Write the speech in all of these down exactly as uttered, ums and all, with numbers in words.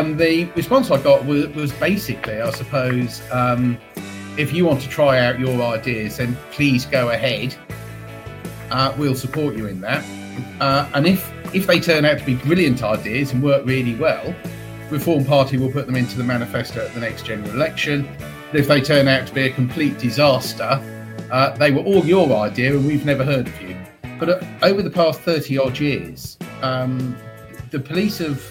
um, the response I got was, was basically, I suppose, um, if you want to try out your ideas, then please go ahead. Uh, we'll support you in that. Uh, and if, if they turn out to be brilliant ideas and work really well, Reform Party will put them into the manifesto at the next general election. But if they turn out to be a complete disaster, uh, they were all your idea and we've never heard of you. But uh, over the past thirty odd years, um, the police have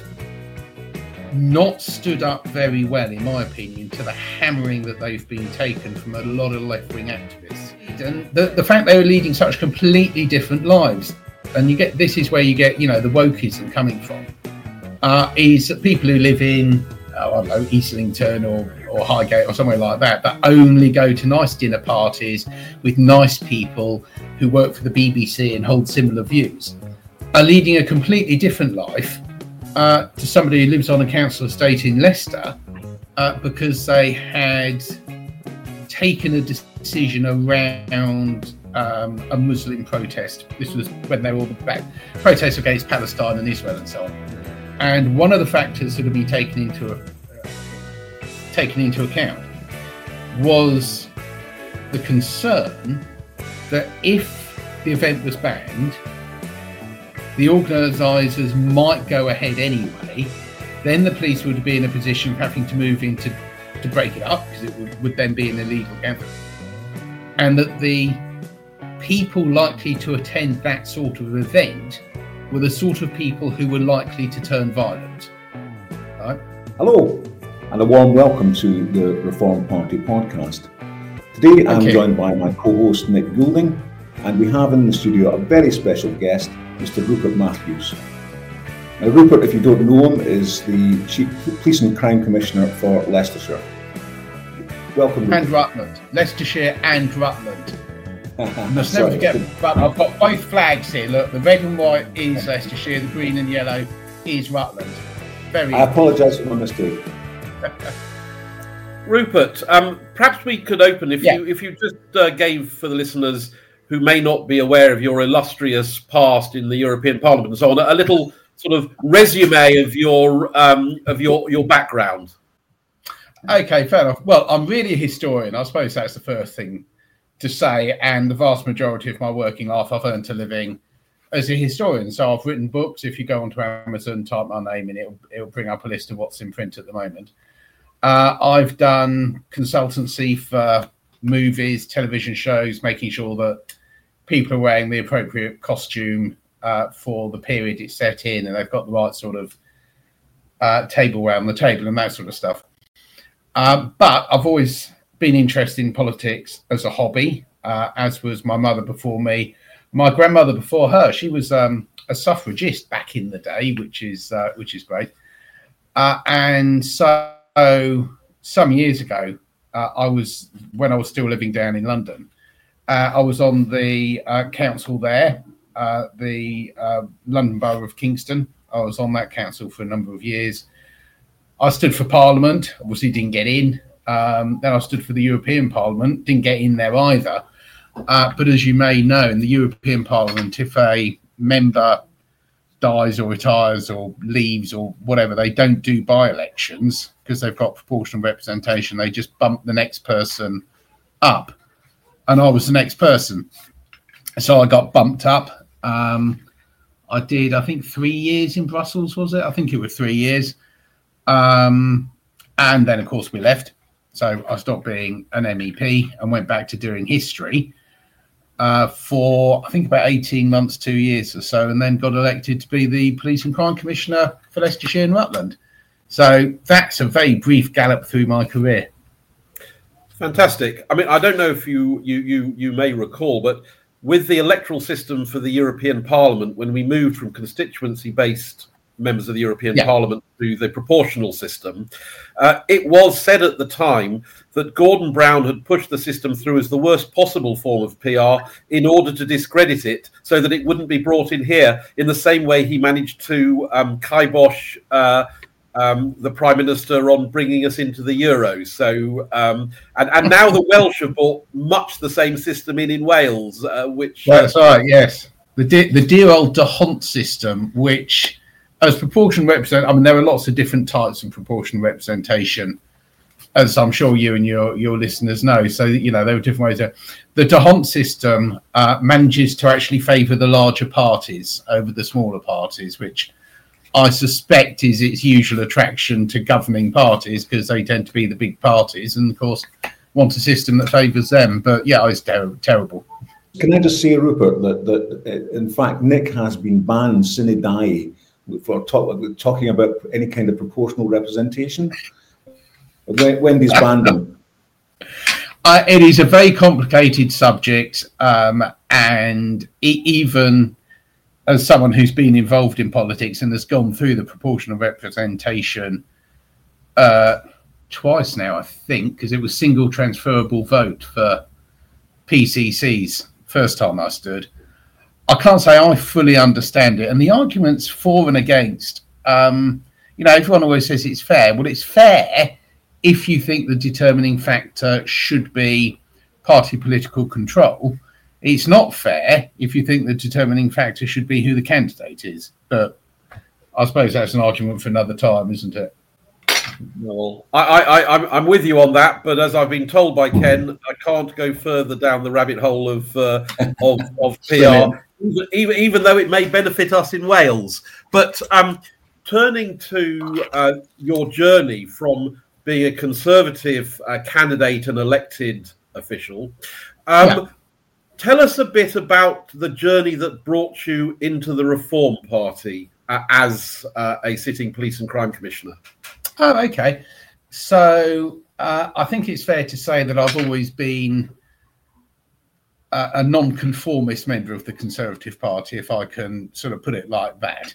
not stood up very well, in my opinion, to the hammering that they've been taken from a lot of left-wing activists. And the, the fact they were leading such completely different lives, and you get this is where you get, you know, the wokeism coming from, uh, is that people who live in, oh, I don't know, Islington or, or Highgate or somewhere like that, that only go to nice dinner parties with nice people who work for the B B C and hold similar views, are leading a completely different life Uh, to somebody who lives on a council estate in Leicester uh, because they had taken a decision around um, a Muslim protest. This was when they were all back protests against Palestine and Israel and so on. And one of the factors that had been taken into uh, taken into account was the concern that if the event was banned, the organisers might go ahead anyway. Then the police would be in a position of having to move in to, to break it up, because it would, would then be an illegal gathering. And that the people likely to attend that sort of event were the sort of people who were likely to turn violent. Right? Hello, and a warm welcome to the Reform Party podcast. Today I'm Okay. joined by my co-host Nick Goulding, and we have in the studio a very special guest, Mister Rupert Matthews. Now, Rupert, if you don't know him, is the Chief Police and Crime Commissioner for Leicestershire. Welcome, Rupert. And Rutland. Leicestershire and Rutland. Must Sorry, never forget, I but I've got both flags here. Look, the red and white is Leicestershire, the green and yellow is Rutland. Very I apologise for my mistake. Rupert, um, perhaps we could open, if Yeah. you if you just uh, gave for the listeners who may not be aware of your illustrious past in the European Parliament and so on, a little sort of resume of your um, of your, your background. Okay, fair enough. Well, I'm really a historian. I suppose that's the first thing to say. And the vast majority of my working life, I've earned a living as a historian. So I've written books. If you go onto Amazon, type my name in, it'll, it'll bring up a list of what's in print at the moment. Uh, I've done consultancy for movies, television shows, making sure that people are wearing the appropriate costume uh, for the period it's set in, and they've got the right sort of uh, table around the table and that sort of stuff. Um, but I've always been interested in politics as a hobby, uh, as was my mother before me. My grandmother before her, she was um, a suffragist back in the day, which is uh, which is great. Uh, and so some years ago, uh, I was when I was still living down in London. Uh, I was on the uh, council there, uh, the uh, London Borough of Kingston. I was on that council for a number of years. I stood for Parliament, obviously didn't get in. Um, then I stood for the European Parliament, didn't get in there either. Uh, but as you may know, in the European Parliament, if a member dies or retires or leaves or whatever, they don't do by-elections because they've got proportional representation. They just bump the next person up. And I was the next person. So I got bumped up. Um, I did, I think, three years in Brussels, was it? I think it was three years. Um, and then, of course, we left. So I stopped being an M E P and went back to doing history uh, for, I think, about eighteen months, two years or so, and then got elected to be the Police and Crime Commissioner for Leicestershire and Rutland. So that's a very brief gallop through my career. Fantastic. I mean, I don't know if you you you you may recall, but with the electoral system for the European Parliament, when we moved from constituency-based members of the European yeah. Parliament to the proportional system, uh, it was said at the time that Gordon Brown had pushed the system through as the worst possible form of P R in order to discredit it so that it wouldn't be brought in here, in the same way he managed to um, kibosh uh, um, the Prime Minister on bringing us into the Euros. So, um, and, and now the Welsh have brought much the same system in in Wales, uh, which... That's uh, right, yes. The, de- the dear old D'Hondt system, which... as proportional represent, I mean, there are lots of different types of proportional representation, as I'm sure you and your your listeners know. So, you know, there are different ways. Of, the D'Hondt system uh, manages to actually favour the larger parties over the smaller parties, which I suspect is its usual attraction to governing parties, because they tend to be the big parties and, of course, want a system that favours them. But, yeah, it's ter- terrible. Can I just say, Rupert, that, that in fact, Nick has been banned sine die for talk, talking about any kind of proportional representation? Wendy's banned him. Uh, it is a very complicated subject, um, and e- even as someone who's been involved in politics and has gone through the proportional representation uh, twice now, I think, because it was single transferable vote for P C Cs first time I stood. I can't say I fully understand it. And the arguments for and against, um, you know, everyone always says it's fair. Well, it's fair if you think the determining factor should be party political control. It's not fair if you think the determining factor should be who the candidate is. But I suppose that's an argument for another time, isn't it? Well, I, I, I'm, I'm with you on that, but as I've been told by Ken, I can't go further down the rabbit hole of uh, of, of P R, even, even though it may benefit us in Wales. But um, turning to uh, your journey from being a Conservative uh, candidate and elected official, um, yeah. tell us a bit about the journey that brought you into the Reform Party uh, as uh, a sitting police and crime commissioner. Oh, okay. So uh, I think it's fair to say that I've always been a, a non-conformist member of the Conservative Party, if I can sort of put it like that.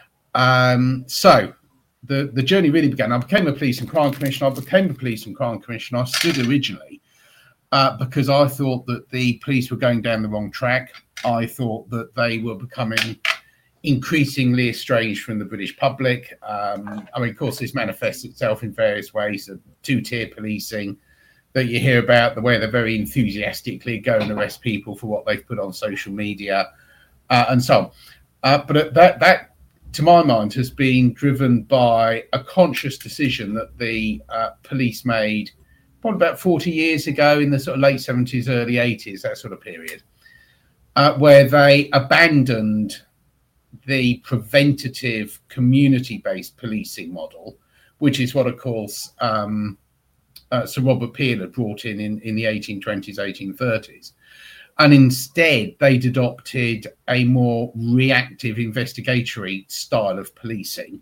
Um, so the, the journey really began. I became a police and crime commissioner. I became a police and crime commissioner. I stood originally uh, because I thought that the police were going down the wrong track. I thought that they were becoming increasingly estranged from the British public. Um, I mean, of course, this manifests itself in various ways, of two-tier policing that you hear about, the way they're very enthusiastically go and arrest people for what they've put on social media, uh, and so on. Uh, but that, that, to my mind, has been driven by a conscious decision that the uh, police made probably about forty years ago, in the sort of late seventies, early eighties, that sort of period, uh, where they abandoned the preventative community-based policing model, which is what, of course, um, uh, Sir Robert Peel had brought in, in in the eighteen twenties, eighteen thirties. And instead, they'd adopted a more reactive investigatory style of policing,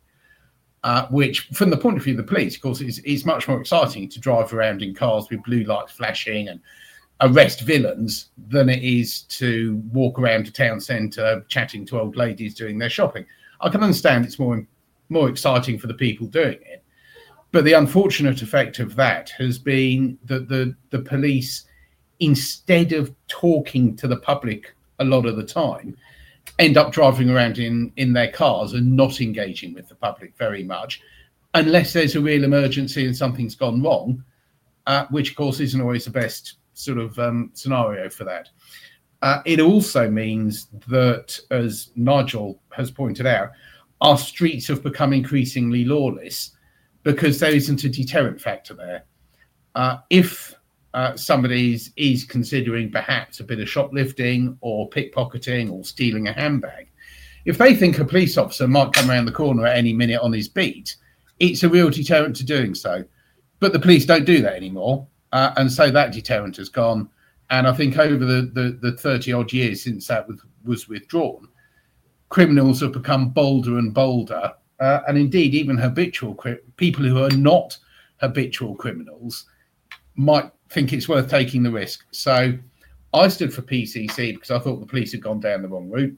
uh, which, from the point of view of the police, of course, is, is much more exciting to drive around in cars with blue lights flashing and arrest villains than it is to walk around a town centre chatting to old ladies doing their shopping. I can understand it's more more exciting for the people doing it, but the unfortunate effect of that has been that the the police, instead of talking to the public a lot of the time, end up driving around in in their cars and not engaging with the public very much, unless there's a real emergency and something's gone wrong, uh, which of course isn't always the best sort of um, scenario for that. Uh, it also means that, as Nigel has pointed out, our streets have become increasingly lawless because there isn't a deterrent factor there. Uh, if uh, somebody is, is considering perhaps a bit of shoplifting or pickpocketing or stealing a handbag, if they think a police officer might come around the corner at any minute on his beat, it's a real deterrent to doing so. But the police don't do that anymore. Uh, and so that deterrent has gone. And I think over the, the, the thirty odd years since that was, was withdrawn, criminals have become bolder and bolder. Uh, and indeed, even habitual cri- people who are not habitual criminals might think it's worth taking the risk. So I stood for P C C because I thought the police had gone down the wrong route.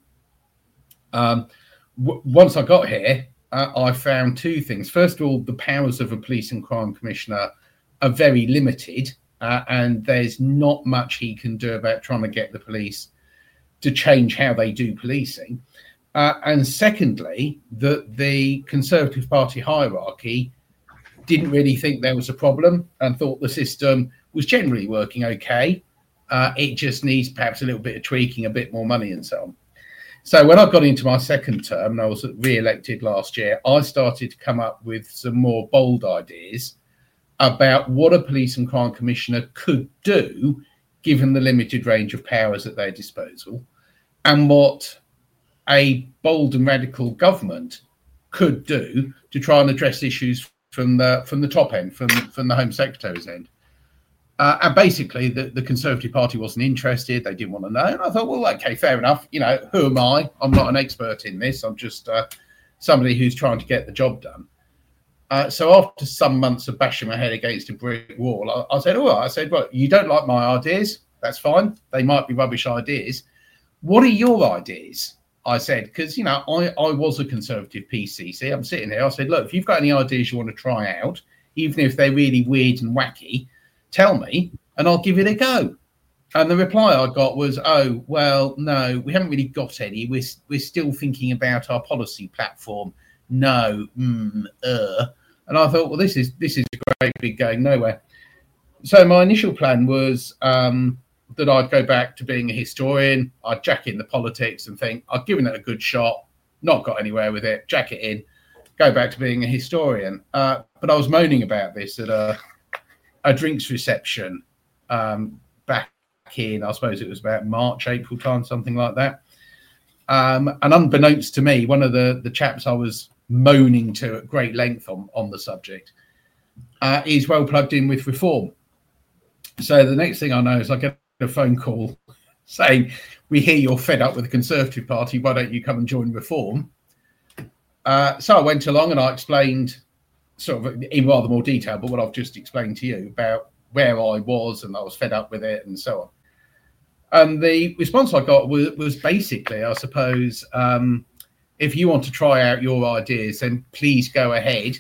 Um, w- once I got here, uh, I found two things. First of all, the powers of a police and crime commissioner are very limited, uh, and there's not much he can do about trying to get the police to change how they do policing. Uh, and secondly, that the Conservative Party hierarchy didn't really think there was a problem and thought the system was generally working okay. Uh, it just needs perhaps a little bit of tweaking, a bit more money and so on. So when I got into my second term and I was re-elected last year, I started to come up with some more bold ideas about what a police and crime commissioner could do given the limited range of powers at their disposal, and what a bold and radical government could do to try and address issues from the from the top end, from, from the Home Secretary's end. Uh, and basically, the, the Conservative Party wasn't interested. They didn't want to know. And I thought, well, OK, fair enough. You know, who am I? I'm not an expert in this. I'm just uh, somebody who's trying to get the job done. Uh, so after some months of bashing my head against a brick wall, I, I said, all right, I said, well, you don't like my ideas. That's fine. They might be rubbish ideas. What are your ideas? I said, because, you know, I, I was a Conservative P C C. I'm sitting here. I said, look, if you've got any ideas you want to try out, even if they're really weird and wacky, tell me and I'll give it a go. And the reply I got was, oh, well, no, we haven't really got any. We're, we're still thinking about our policy platform. No, mm, uh. And I thought, well, this is this is a great big going nowhere. So my initial plan was um, that I'd go back to being a historian. I'd jack in the politics and think, I've given it a good shot, not got anywhere with it, jack it in, go back to being a historian. Uh, but I was moaning about this at a a drinks reception um, back in, I suppose it was about March, April time, something like that. Um, and unbeknownst to me, one of the, the chaps I was moaning to at great length on, on the subject uh, is well plugged in with Reform. So the next thing I know is I get a phone call saying, we hear you're fed up with the Conservative Party, why don't you come and join Reform? Uh, so I went along and I explained sort of in rather more detail, but what I've just explained to you about where I was and I was fed up with it and so on. And the response I got was, was basically, I suppose, um, if you want to try out your ideas, then please go ahead.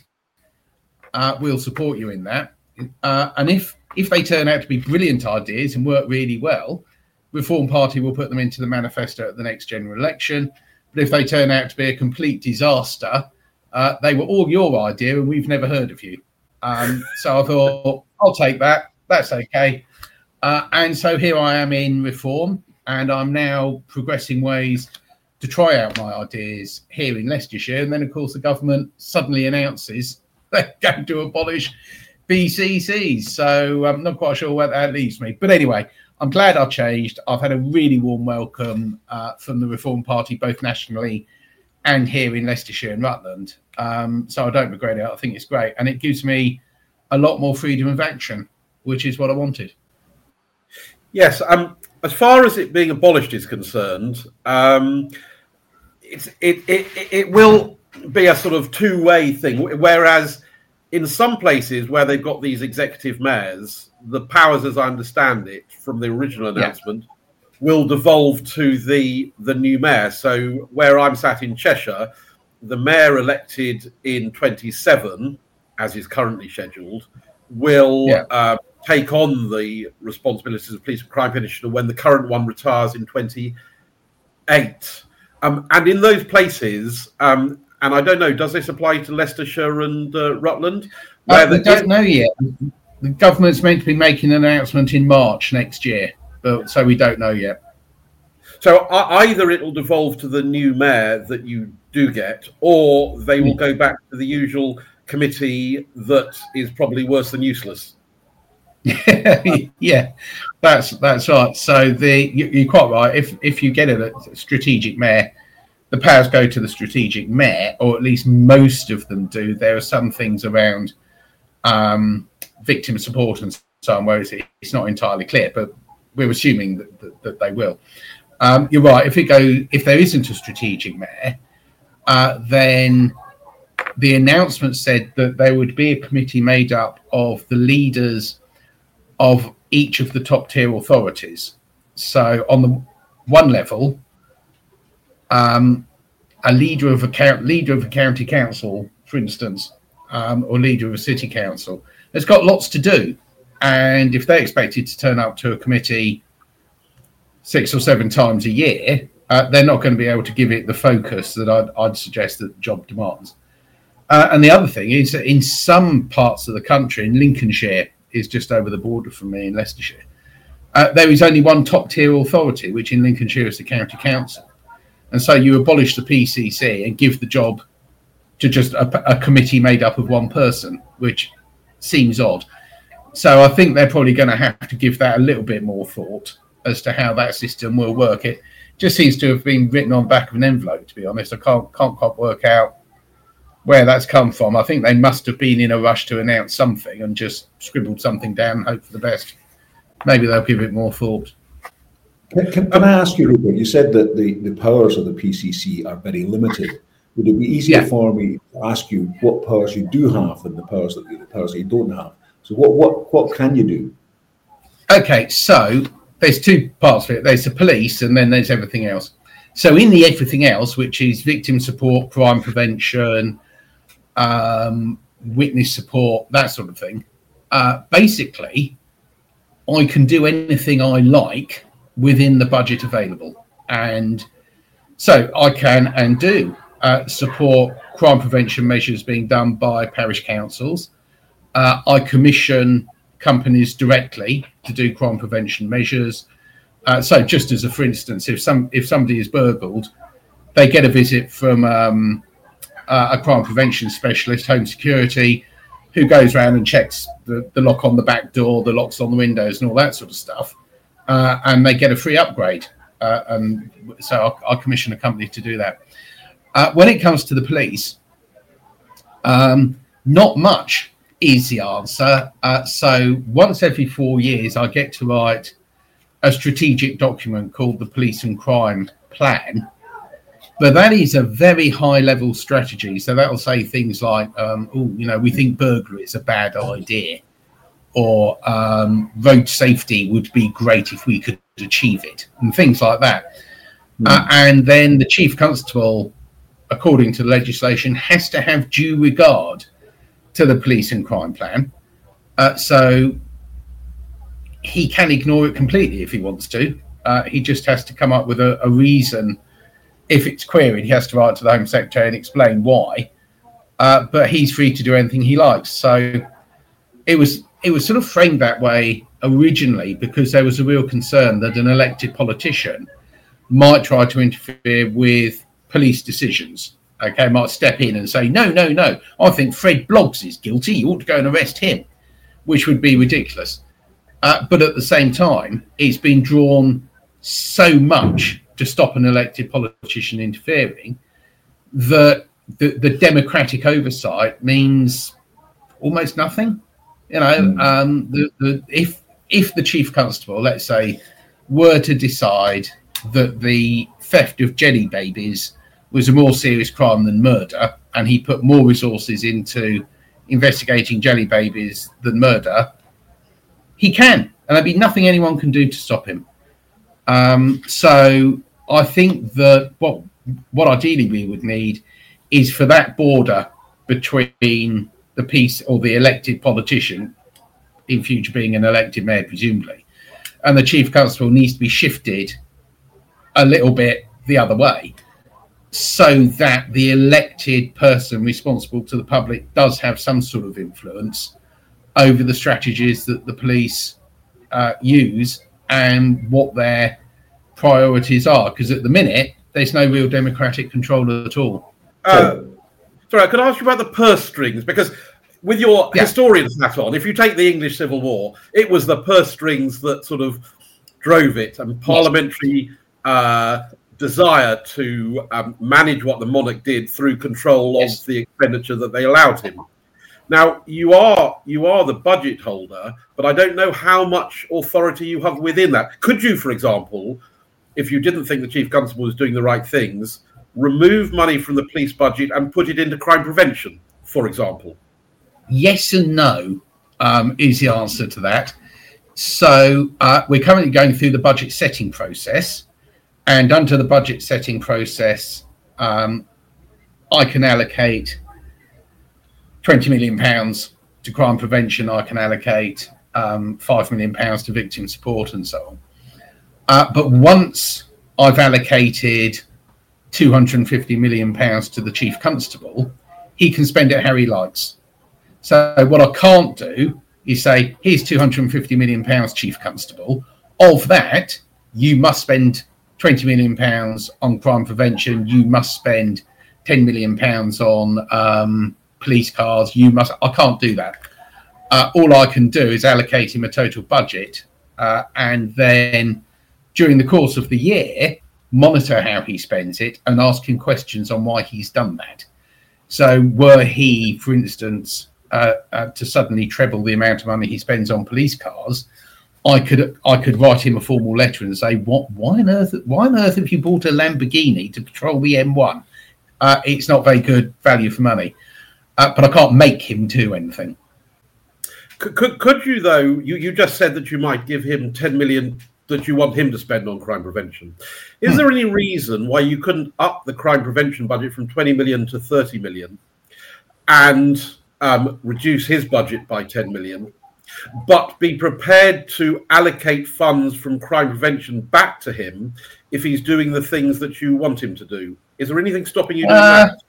Uh, we'll support you in that. Uh, and if if they turn out to be brilliant ideas and work really well, Reform Party will put them into the manifesto at the next general election. But if they turn out to be a complete disaster, Uh, they were all your idea and we've never heard of you. Um, so I thought, I'll take that. That's okay. Uh, and so here I am in Reform, and I'm now progressing ways to try out my ideas here in Leicestershire. And then, of course, the government suddenly announces they're going to abolish B C Cs. So I'm not quite sure where that leaves me. But anyway, I'm glad I've changed. I've had a really warm welcome uh, from the Reform Party, both nationally and here in Leicestershire and Rutland. Um, so I don't regret it. I think it's great. And it gives me a lot more freedom of action, which is what I wanted. Yes. Um, as far as it being abolished is concerned, um, it's, it, it, it will be a sort of two-way thing. Whereas in some places where they've got these executive mayors, the powers, as I understand it, from the original announcement, yeah. will devolve to the the new mayor. So where I'm sat in Cheshire, the mayor elected in twenty-seven, as is currently scheduled, will yeah. uh, take on the responsibilities of police and crime commissioner when the current one retires in twenty-eight. Um, and in those places, um, and I don't know, does this apply to Leicestershire and uh, Rutland? Where uh, we don't know yet. The government's meant to be making an announcement in March next year. But, so we don't know yet. So uh, either it will devolve to the new mayor that you do get, or they will go back to the usual committee that is probably worse than useless. Yeah, that's that's right. So the you, you're quite right. If if you get a strategic mayor, the powers go to the strategic mayor, or at least most of them do. There are some things around um, victim support and so on where it's, it's not entirely clear, but we're assuming that, that, that they will. Um, you're right. If it go, if there isn't a strategic mayor, uh, then the announcement said that there would be a committee made up of the leaders of each of the top tier authorities. So on the one level, um, a leader of a count, leader of a county council, for instance, um, or leader of a city council, has got lots to do. And if they're expected to turn up to a committee six or seven times a year, uh, they're not going to be able to give it the focus that I'd, I'd suggest that the job demands. Uh, and the other thing is that in some parts of the country, in Lincolnshire is just over the border from me in Leicestershire, uh, there is only one top tier authority, which in Lincolnshire is the county council. And so you abolish the P C C and give the job to just a, a committee made up of one person, which seems odd. So I think they're probably going to have to give that a little bit more thought as to how that system will work. It just seems to have been written on the back of an envelope, to be honest. I can't can't quite work out where that's come from. I think they must have been in a rush to announce something and just scribbled something down and hope for the best. Maybe they'll give it more thought. Can, can, can I ask you, Rupert, you said that the, the powers of the P C C are very limited. Would it be easier yeah. for me to ask you what powers you do have than the powers that the powers that you don't have? So what what what can you do? Okay, so there's two parts of it. There's the police and then there's everything else. So in the everything else, which is victim support, crime prevention, um, witness support, that sort of thing, uh, basically, I can do anything I like within the budget available. And so I can and do uh, support crime prevention measures being done by parish councils. Uh, I commission companies directly to do crime prevention measures. Uh, so just as a for instance, if some if somebody is burgled, they get a visit from um, uh, a crime prevention specialist, home security, who goes around and checks the, the lock on the back door, the locks on the windows and all that sort of stuff. Uh, and they get a free upgrade. Uh, and so I'll, I'll commission a company to do that. Uh, when it comes to the police, um, not much is the answer. Uh, so once every four years, I get to write a strategic document called the Police and Crime Plan. But that is a very high level strategy. So that'll say things like, um, oh, you know, we think burglary is a bad idea. Or um, road safety would be great if we could achieve it, and things like that. Mm. Uh, and then the chief constable, according to the legislation, has to have due regard to the police and crime plan. Uh, so he can ignore it completely if he wants to. Uh, he just has to come up with a, a reason. If it's queried, he has to write to the Home Secretary and explain why. Uh, but he's free to do anything he likes. So it was it was sort of framed that way originally because there was a real concern that an elected politician might try to interfere with police decisions. Okay, might step in and say, no, no, no, I think Fred Bloggs is guilty. You ought to go and arrest him, which would be ridiculous. Uh, but at the same time, it's been drawn so much to stop an elected politician interfering that the, the democratic oversight means almost nothing. You know, mm. um, the, the, if if the chief constable, let's say, were to decide that the theft of jelly babies was a more serious crime than murder, and he put more resources into investigating jelly babies than murder, he can, and there'd be nothing anyone can do to stop him. Um, so I think that what what ideally we would need is for that border between the peace or the elected politician, in future being an elected mayor presumably, and the chief constable needs to be shifted a little bit the other way, so that the elected person responsible to the public does have some sort of influence over the strategies that the police uh, use and what their priorities are. Because at the minute, there's no real democratic control at all. Uh, sorry, could I ask you about the purse strings? Because with your yeah. historian's hat on, if you take the English Civil War, it was the purse strings that sort of drove it, and parliamentary uh, desire to um, manage what the monarch did through control yes. of the expenditure that they allowed him. Now, you are you are the budget holder, but I don't know how much authority you have within that. Could you, for example, if you didn't think the chief constable was doing the right things, remove money from the police budget and put it into crime prevention, for example? Yes and no um, is the answer to that. So uh, we're currently going through the budget setting process. And under the budget setting process, um, I can allocate twenty million pounds to crime prevention. I can allocate um, five million pounds to victim support and so on. Uh, but once I've allocated two hundred fifty million pounds to the chief constable, he can spend it how he likes. So what I can't do is say, here's two hundred fifty million pounds, chief constable. Of that, you must spend twenty million pounds on crime prevention, you must spend ten million pounds on um, police cars. You must. I can't do that. Uh, all I can do is allocate him a total budget, uh, and then during the course of the year, monitor how he spends it and ask him questions on why he's done that. So were he, for instance, uh, uh, to suddenly treble the amount of money he spends on police cars, I could I could write him a formal letter and say, what? Why on earth? Why on earth have you bought a Lamborghini to patrol the M one? Uh, it's not very good value for money, uh, but I can't make him do anything. Could, could could you though? You, you just said that you might give him ten million that you want him to spend on crime prevention. Is hmm. there any reason why you couldn't up the crime prevention budget from twenty million to thirty million and um, reduce his budget by ten million? But be prepared to allocate funds from crime prevention back to him if he's doing the things that you want him to do? Is there anything stopping you doing uh, that?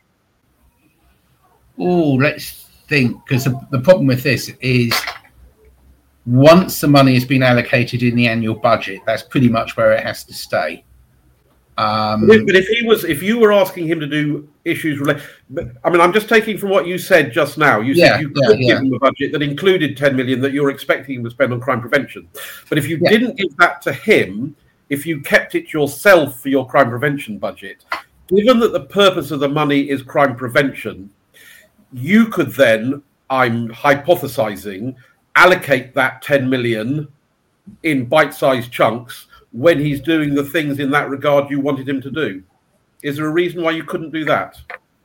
Oh, let's think, because the, the problem with this is once the money has been allocated in the annual budget, that's pretty much where it has to stay. Um, but if he was, if you were asking him to do issues related, I mean, I'm just taking from what you said just now. You said yeah, you could yeah, give yeah. him a budget that included ten million that you're expecting him to spend on crime prevention. But if you yeah. didn't give that to him, if you kept it yourself for your crime prevention budget, given that the purpose of the money is crime prevention, you could then, I'm hypothesizing, allocate that ten million in bite-sized chunks when he's doing the things in that regard you wanted him to do. Is there a reason why you couldn't do that?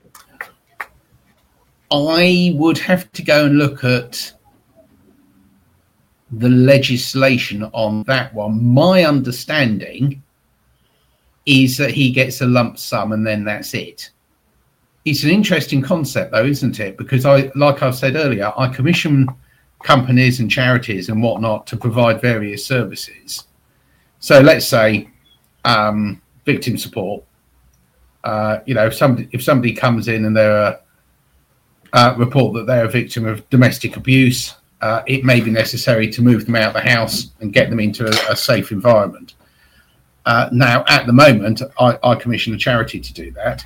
I would have to go and look at the legislation on that one. My understanding is that he gets a lump sum and then that's it. It's an interesting concept though, isn't it? Because I, like I've said earlier, I commission companies and charities and whatnot to provide various services. So let's say um, victim support. Uh, you know, if somebody if somebody comes in and they're a uh, report that they're a victim of domestic abuse, uh, it may be necessary to move them out of the house and get them into a, a safe environment. Uh, now, at the moment, I, I commission a charity to do that.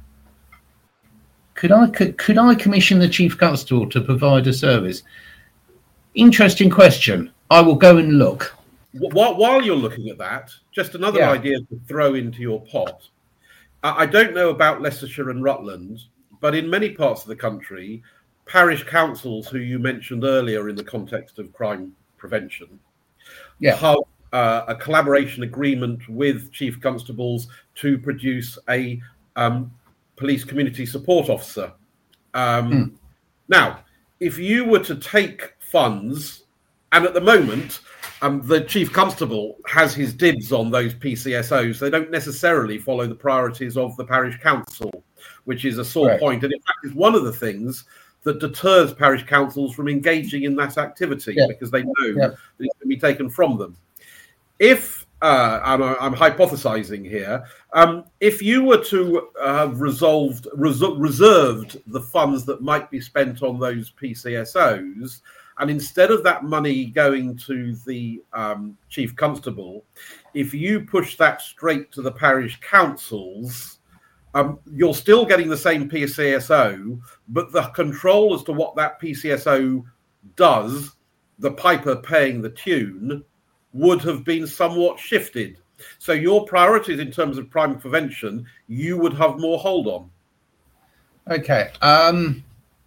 Could I could, could I commission the Chief Constable to provide a service? Interesting question. I will go and look. While you're looking at that, just another yeah. idea to throw into your pot. I don't know about Leicestershire and Rutland, but in many parts of the country, parish councils, who you mentioned earlier in the context of crime prevention, yeah. have uh, a collaboration agreement with chief constables to produce a um, police community support officer. Um, mm. Now, if you were to take funds, and at the moment, Um, the chief constable has his dibs on those P C S Os. They don't necessarily follow the priorities of the parish council, which is a sore right. point. And in fact, is one of the things that deters parish councils from engaging in that activity yeah. because they know yeah. that it's going to be taken from them. If, uh, I'm, I'm hypothesizing here, um, if you were to have resolved, res- reserved the funds that might be spent on those P C S Os, and instead of that money going to the um, chief constable, if you push that straight to the parish councils, um, you're still getting the same P C S O, but the control as to what that P C S O does, the piper paying the tune, would have been somewhat shifted. So your priorities in terms of crime prevention, you would have more hold on. Okay. Um...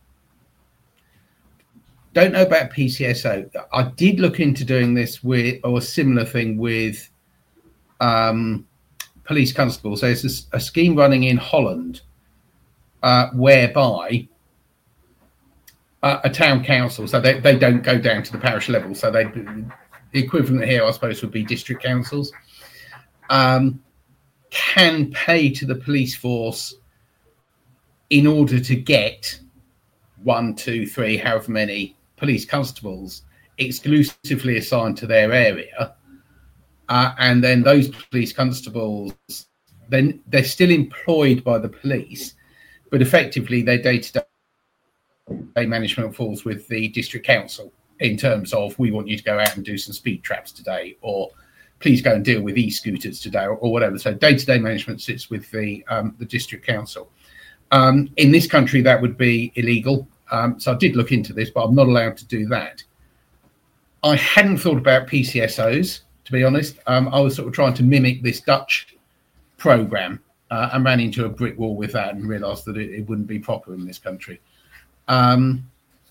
Don't know about P C S O. I did look into doing this with, or a similar thing with um, police constables. There's a, a scheme running in Holland uh, whereby uh, a town council, so they, they don't go down to the parish level. So they, the equivalent here, I suppose, would be district councils, um, can pay to the police force in order to get one, two, three, however many police constables exclusively assigned to their area, uh, and then those police constables, then they're still employed by the police, but effectively their day-to-day management falls with the district council in terms of, we want you to go out and do some speed traps today, or please go and deal with e-scooters today, or, or whatever. So day-to-day management sits with the um, the district council. Um, in this country, that would be illegal. Um, so I did look into this, but I'm not allowed to do that. I hadn't thought about P C S Os, to be honest. Um, I was sort of trying to mimic this Dutch program uh, and ran into a brick wall with that and realised that it, it wouldn't be proper in this country. Um,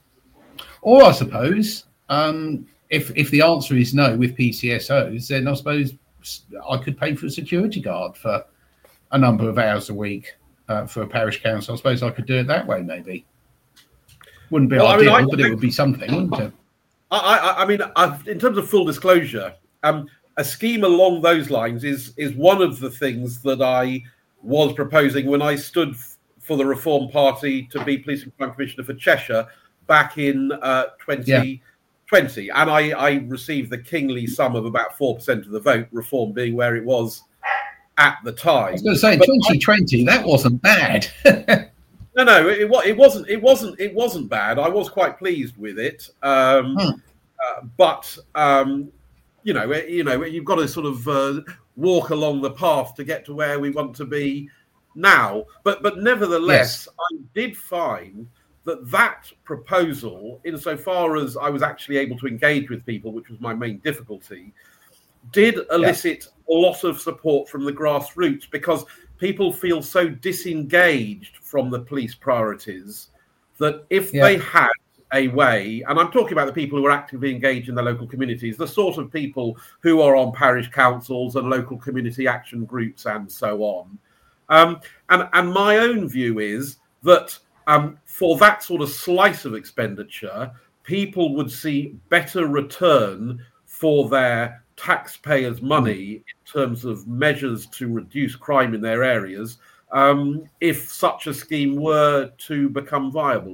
or I suppose um, if if the answer is no with P C S Os, then I suppose I could pay for a security guard for a number of hours a week uh, for a parish council. I suppose I could do it that way, maybe. Wouldn't be well, ideal, I mean, I, but it would be something, wouldn't it? I, I, I mean, I've, in terms of full disclosure, um, a scheme along those lines is is one of the things that I was proposing when I stood f- for the Reform Party to be Police and Crime Commissioner for Cheshire back in uh, twenty twenty. Yeah. And I, I received the kingly sum of about four percent of the vote, Reform being where it was at the time. I was going to say, but twenty twenty, I, that wasn't bad. No, no, it, it wasn't. It wasn't. It wasn't bad. I was quite pleased with it, um, hmm. uh, but um, you know, you know, you've got to sort of uh, walk along the path to get to where we want to be now. But, but nevertheless, yes. I did find that that proposal, insofar as I was actually able to engage with people, which was my main difficulty, did elicit yeah. a lot of support from the grassroots, because people feel so disengaged from the police priorities that if yeah. they had a way, and I'm talking about the people who are actively engaged in the local communities, the sort of people who are on parish councils and local community action groups and so on. Um, and, and my own view is that um, for that sort of slice of expenditure, people would see better return for their taxpayers' money in terms of measures to reduce crime in their areas um, if such a scheme were to become viable.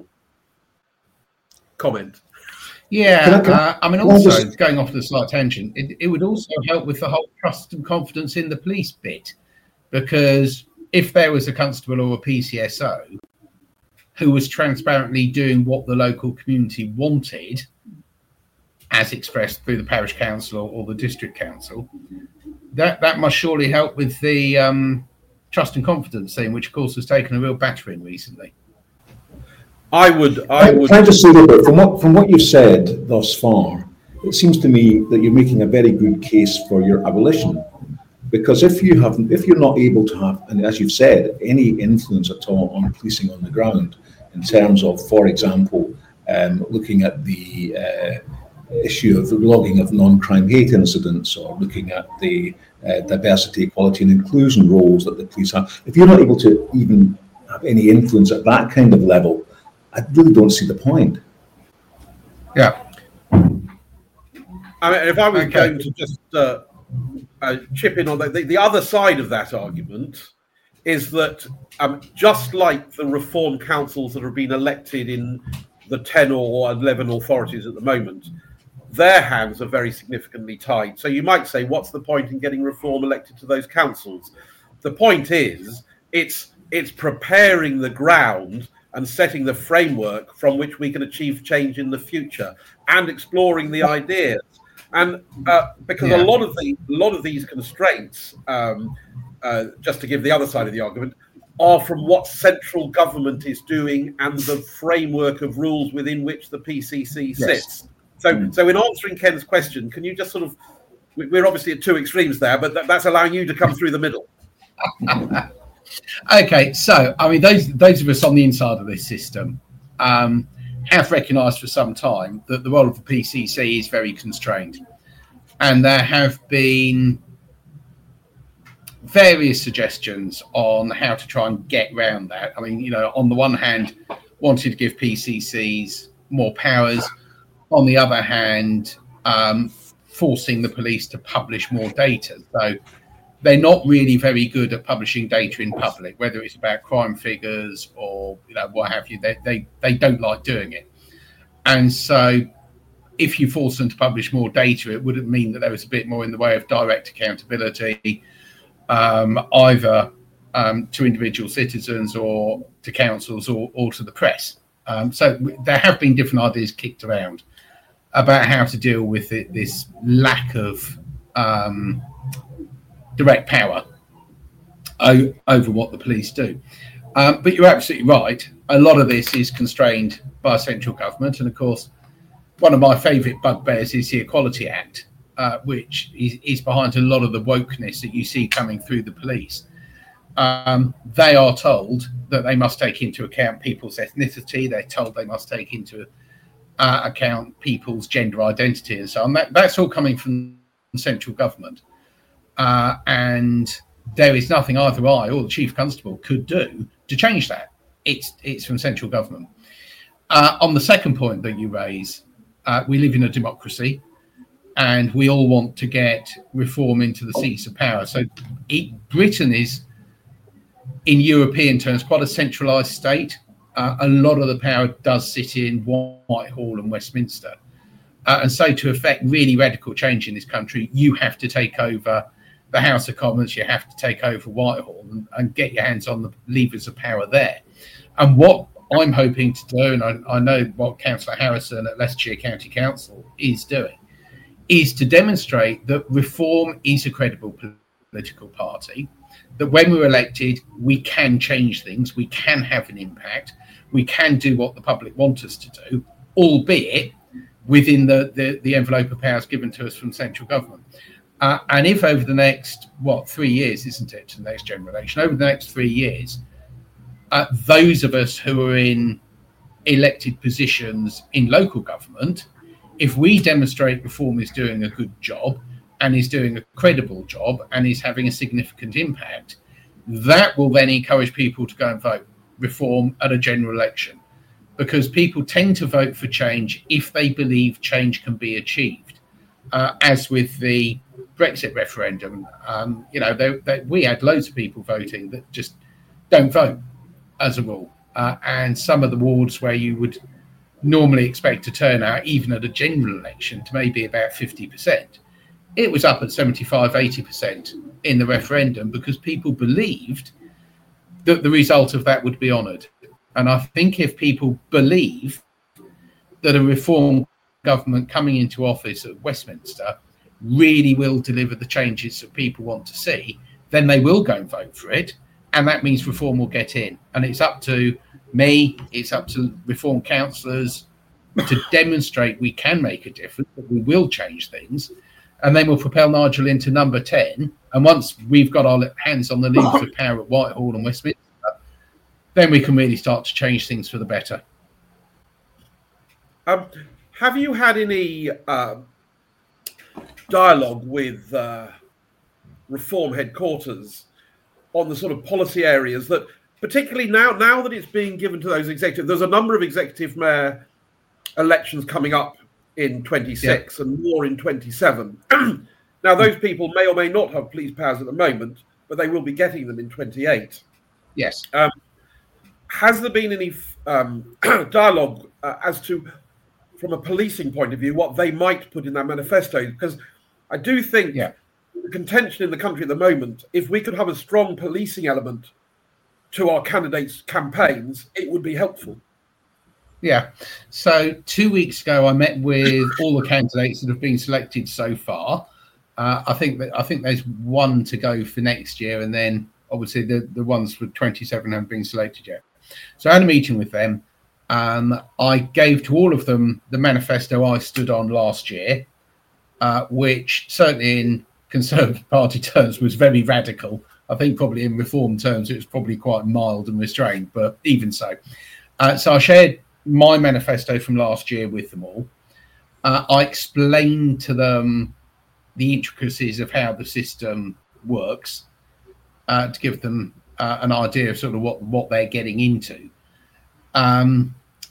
Comment. Yeah, can I, can uh, I mean, also just... going off the slight tangent, it, it would also help with the whole trust and confidence in the police bit, because if there was a constable or a P C S O who was transparently doing what the local community wanted, as expressed through the parish council or, or the district council, that that must surely help with the um, trust and confidence thing, which of course has taken a real battering recently. I would. I would. Can I just say a little bit from what from what you've said thus far? It seems to me that you're making a very good case for your abolition, because if you have, if you're not able to have, and as you've said, any influence at all on policing on the ground, in terms of, for example, um, looking at the uh, issue of the logging of non-crime hate incidents, or looking at the uh, diversity, equality, and inclusion roles that the police have, if you're not able to even have any influence at that kind of level, I really don't see the point. Yeah. I mean, if I was okay. going to just uh, uh, chip in on that, the, the other side of that argument is that um, just like the reform councils that have been elected in the ten or eleven authorities at the moment, their hands are very significantly tied. So you might say, what's the point in getting reform elected to those councils? The point is, it's it's preparing the ground and setting the framework from which we can achieve change in the future, and exploring the ideas. And uh, because yeah. a lot of the a lot of these constraints, um, uh, just to give the other side of the argument, are from what central government is doing and the framework of rules within which the P C C sits. Yes. So, mm. so in answering Ken's question, can you just sort of, we're obviously at two extremes there, but that, that's allowing you to come through the middle. Okay, so I mean, those those of us on the inside of this system um, have recognised for some time that the role of the P C C is very constrained, and there have been various suggestions on how to try and get around that. I mean, you know, on the one hand, wanting to give P C Cs more powers, on the other hand, um, forcing the police to publish more data. So they're not really very good at publishing data in public, whether it's about crime figures or, you know, what have you. They they they don't like doing it. And so if you force them to publish more data, it wouldn't mean that there was a bit more in the way of direct accountability, um, either um, to individual citizens or to councils or, or to the press. Um, so there have been different ideas kicked around about how to deal with it, this lack of um, direct power o- over what the police do. Um, but you're absolutely right. A lot of this is constrained by central government. And of course, one of my favourite bugbears is the Equality Act, uh, which is, is behind a lot of the wokeness that you see coming through the police. Um, they are told that they must take into account people's ethnicity. They're told they must take into uh, account people's gender identity and so on. That, that's all coming from central government. Uh, and there is nothing either I or the Chief Constable could do to change that. It's it's from central government. Uh, on the second point that you raise, uh, we live in a democracy and we all want to get reform into the seats of power. So it, Britain is, in European terms, quite a centralised state. Uh, a lot of the power does sit in Whitehall and Westminster. Uh, and so to effect really radical change in this country, you have to take over the House of Commons, you have to take over Whitehall and, and get your hands on the levers of power there. And what I'm hoping to do, and I, I know what Councillor Harrison at Leicestershire County Council is doing, is to demonstrate that Reform is a credible political party, that when we're elected, we can change things, we can have an impact, we can do what the public want us to do, albeit within the, the, the envelope of powers given to us from central government. Uh, and if over the next, what, three years, isn't it, to the next general election, over the next three years, uh, those of us who are in elected positions in local government, if we demonstrate Reform is doing a good job and is doing a credible job and is having a significant impact, that will then encourage people to go and vote Reform at a general election, because people tend to vote for change if they believe change can be achieved. Uh, as with the Brexit referendum, um, you know, they, they, we had loads of people voting that just don't vote as a rule. Uh, and some of the wards where you would normally expect to turn out, even at a general election, to maybe about fifty percent, it was up at seventy-five, eighty percent in the referendum because people believed that the result of that would be honoured. And I think if people believe that a Reform government coming into office at Westminster really will deliver the changes that people want to see, then they will go and vote for it. And that means Reform will get in. And it's up to me, it's up to Reform councillors to demonstrate we can make a difference, that we will change things. And then we'll propel Nigel into number ten. And once we've got our hands on the levers of power at Whitehall and Westminster, then we can really start to change things for the better. Um, have you had any uh, dialogue with uh, Reform headquarters on the sort of policy areas that, particularly now, now that it's being given to those executive, there's a number of executive mayor elections coming up in twenty-six yeah. and more in twenty-seven. Now, those people may or may not have police powers at the moment, but they will be getting them in twenty-eight. Yes. Um, has there been any um, dialogue uh, as to, from a policing point of view, what they might put in their manifesto? Because I do think yeah. the contention in the country at the moment, if we could have a strong policing element to our candidates' campaigns, it would be helpful. Yeah. So two weeks ago, I met with all the candidates that have been selected so far. Uh, I think that I think there's one to go for next year, and then obviously the, the ones for twenty-seven haven't been selected yet. So I had a meeting with them. Um, I gave to all of them the manifesto I stood on last year, uh, which certainly in Conservative Party terms was very radical. I think probably in Reform terms it was probably quite mild and restrained, but even so. Uh, so I shared my manifesto from last year with them all. Uh, I explained to them the intricacies of how the system works, uh, to give them uh, an idea of sort of what, what they're getting into. Um,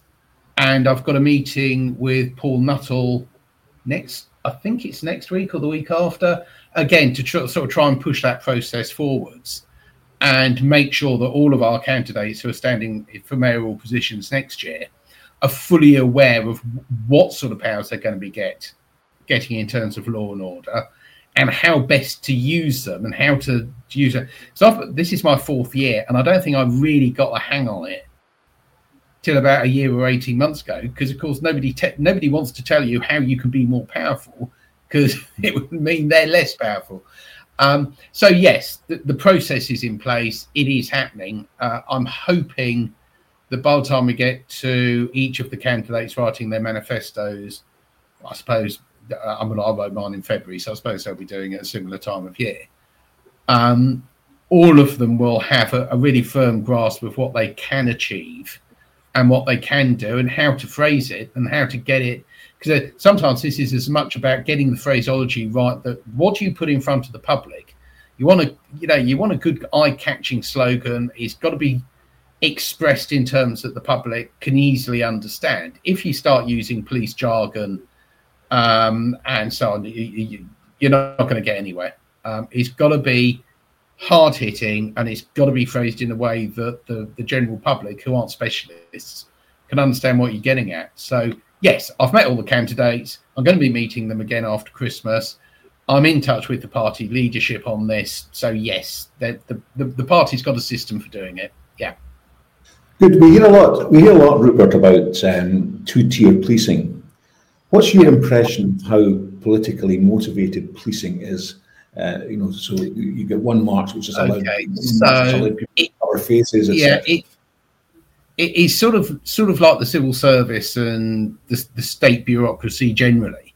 and I've got a meeting with Paul Nuttall next, I think it's next week or the week after, again, to tr- sort of try and push that process forwards and make sure that all of our candidates who are standing for mayoral positions next year are fully aware of what sort of powers they're going to be get, getting in terms of law and order, and how best to use them and how to, to use it. So I've, this is my fourth year, and I don't think I've really got a hang on it till about a year or eighteen months ago, because of course nobody te- nobody wants to tell you how you can be more powerful because it would mean they're less powerful. Um, so yes, the, the process is in place. It is happening. Uh, I'm hoping that by the time we get to each of the candidates writing their manifestos, I suppose, uh, I mean, I wrote mine in February, so I suppose they'll be doing it at a similar time of year. Um, all of them will have a, a really firm grasp of what they can achieve and what they can do and how to phrase it and how to get it. Because sometimes this is as much about getting the phraseology right, that what you put in front of the public, you want to, you know, you want a good eye-catching slogan. It's got to be expressed in terms that the public can easily understand. If you start using police jargon um, and so on, you, you, you're not going to get anywhere. Um, it's got to be hard-hitting, and it's got to be phrased in a way that the, the general public, who aren't specialists, can understand what you're getting at. So, yes, I've met all the candidates. I'm going to be meeting them again after Christmas. I'm in touch with the party leadership on this. So, yes, the, the, the party's got a system for doing it. Yeah. Good. We hear a lot. We hear a lot, Rupert, about um, two-tier policing. What's your impression of how politically motivated policing is? Uh, you know, so you get one march, which is allowed, okay, so allowed people to cover faces. Yeah, it, it is sort of sort of like the civil service and the, the state bureaucracy generally,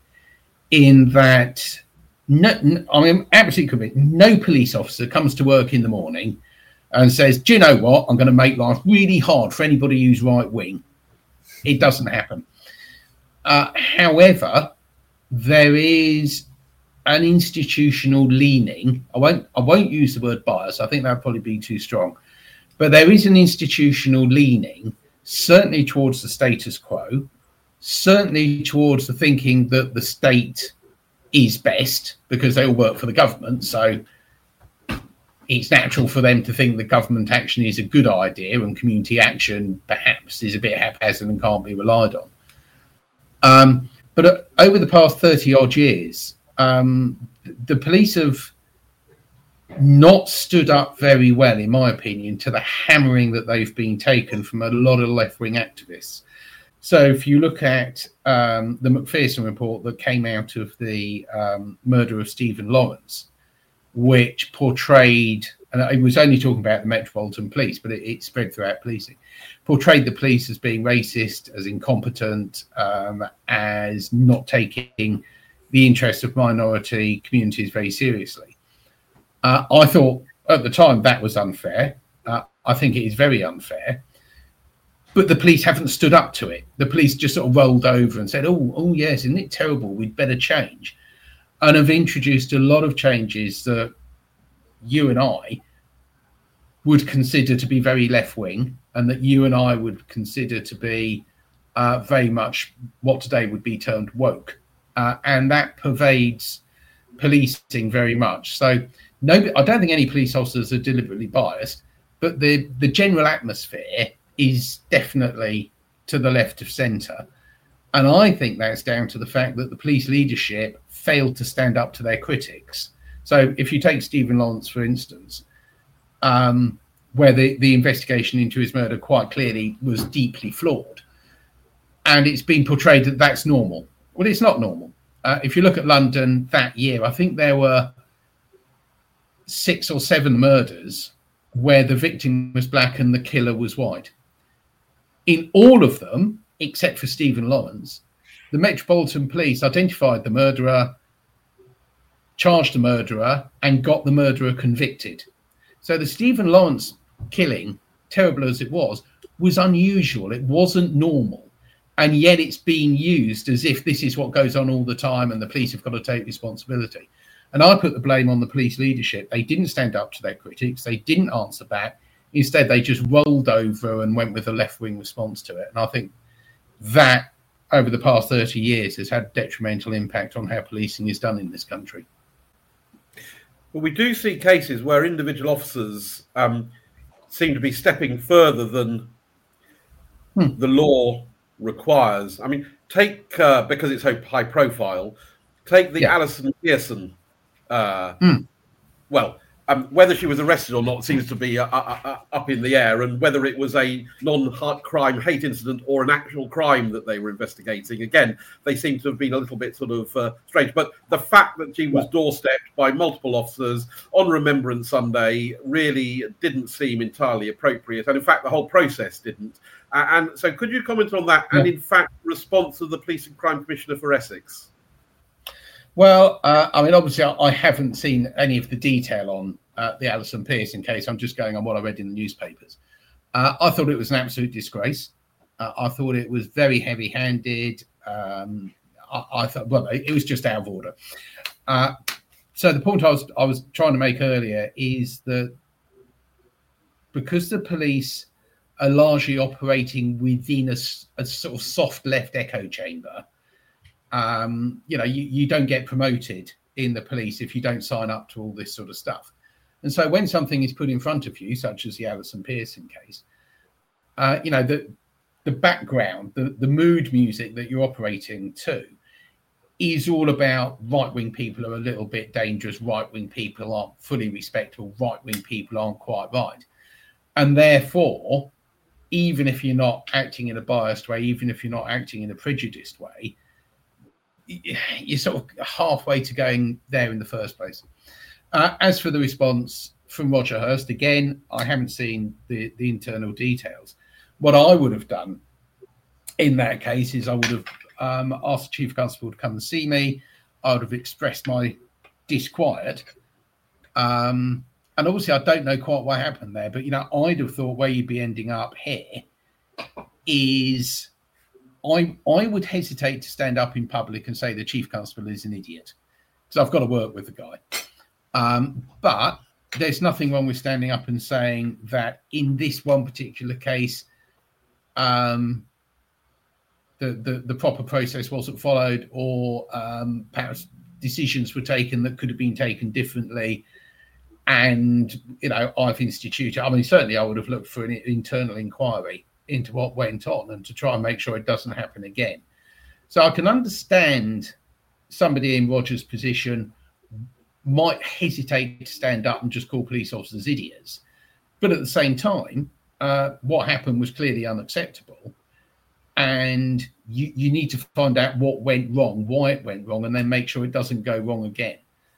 in that no, no, I mean, absolutely convinced, no police officer comes to work in the morning and says, "Do you know what? I'm going to make life really hard for anybody who's right wing." It doesn't happen. Uh, however, there is an institutional leaning. I won't I won't use the word bias. I think that would probably be too strong. But there is an institutional leaning, certainly towards the status quo, certainly towards the thinking that the state is best because they all work for the government. So it's natural for them to think that government action is a good idea and community action perhaps is a bit haphazard and can't be relied on. Um, but uh, over the past thirty odd years, Um, the police have not stood up very well, in my opinion, to the hammering that they've been taken from a lot of left-wing activists. So if you look at um, the Macpherson report that came out of the um, murder of Stephen Lawrence, which portrayed, and I was only talking about the Metropolitan Police, but it, it spread throughout policing, portrayed the police as being racist, as incompetent, um, as not taking the interests of minority communities very seriously. Uh, I thought at the time that was unfair. Uh, I think it is very unfair. But the police haven't stood up to it. The police just sort of rolled over and said, oh, oh yes, isn't it terrible? We'd better change. And have introduced a lot of changes that you and I would consider to be very left-wing, and that you and I would consider to be uh, very much what today would be termed woke. Uh, and that pervades policing very much. So no, I don't think any police officers are deliberately biased, but the, the general atmosphere is definitely to the left of centre. And I think that's down to the fact that the police leadership failed to stand up to their critics. So if you take Stephen Lawrence, for instance, um, where the, the investigation into his murder quite clearly was deeply flawed, and it's been portrayed that that's normal. Well, it's not normal. Uh, if you look at London that year, I think there were six or seven murders where the victim was black and the killer was white. In all of them, except for Stephen Lawrence, the Metropolitan Police identified the murderer, charged the murderer, and got the murderer convicted. So the Stephen Lawrence killing, terrible as it was, was unusual. It wasn't normal. And yet it's being used as if this is what goes on all the time and the police have got to take responsibility. And I put the blame on the police leadership. They didn't stand up to their critics. They didn't answer back. Instead, they just rolled over and went with a left-wing response to it. And I think that, over the past thirty years, has had a detrimental impact on how policing is done in this country. Well, we do see cases where individual officers um, seem to be stepping further than hmm. the law requires. I mean, take, uh, because it's so high profile, take the yeah. Alison Pearson. Uh, mm. Well, Um, whether she was arrested or not seems to be uh, uh, uh, up in the air, and whether it was a non-crime hate incident or an actual crime that they were investigating, again, they seem to have been a little bit sort of uh, strange. But the fact that she was doorstepped by multiple officers on Remembrance Sunday really didn't seem entirely appropriate, and in fact, the whole process didn't. Uh, and so, could you comment on that? Yeah. And in fact, the response of the Police and Crime Commissioner for Essex? Well, uh, I mean, obviously, I, I haven't seen any of the detail on uh, the Alison Pearson case. I'm just going on what I read in the newspapers. Uh, I thought it was an absolute disgrace. Uh, I thought it was very heavy-handed. Um, I, I thought, well, it, it was just out of order. Uh, so the point I was I was trying to make earlier is that because the police are largely operating within a, a sort of soft left echo chamber. Um, you know, you, you don't get promoted in the police if you don't sign up to all this sort of stuff. And so when something is put in front of you, such as the Alison Pearson case, uh, you know, the the background, the, the mood music that you're operating to is all about right-wing people are a little bit dangerous, right-wing people aren't fully respectable, right-wing people aren't quite right. And therefore, even if you're not acting in a biased way, even if you're not acting in a prejudiced way, you're sort of halfway to going there in the first place. Uh, as for the response from Roger Hurst, again, I haven't seen the, the internal details. What I would have done in that case is I would have um, asked the Chief Constable to come and see me. I would have expressed my disquiet. Um, and obviously, I don't know quite what happened there, but, you know, I'd have thought where you'd be ending up here is... I, I would hesitate to stand up in public and say the Chief Constable is an idiot because I've got to work with the guy. Um, but there's nothing wrong with standing up and saying that in this one particular case, um, the, the, the proper process wasn't followed, or um, perhaps decisions were taken that could have been taken differently. And, you know, I've instituted, I mean, certainly I would have looked for an internal inquiry into what went on and to try and make sure it doesn't happen again. So I can understand somebody in Roger's position might hesitate to stand up and just call police officers idiots. But at the same time, uh, what happened was clearly unacceptable. And you, you need to find out what went wrong, why it went wrong, and then make sure it doesn't go wrong again.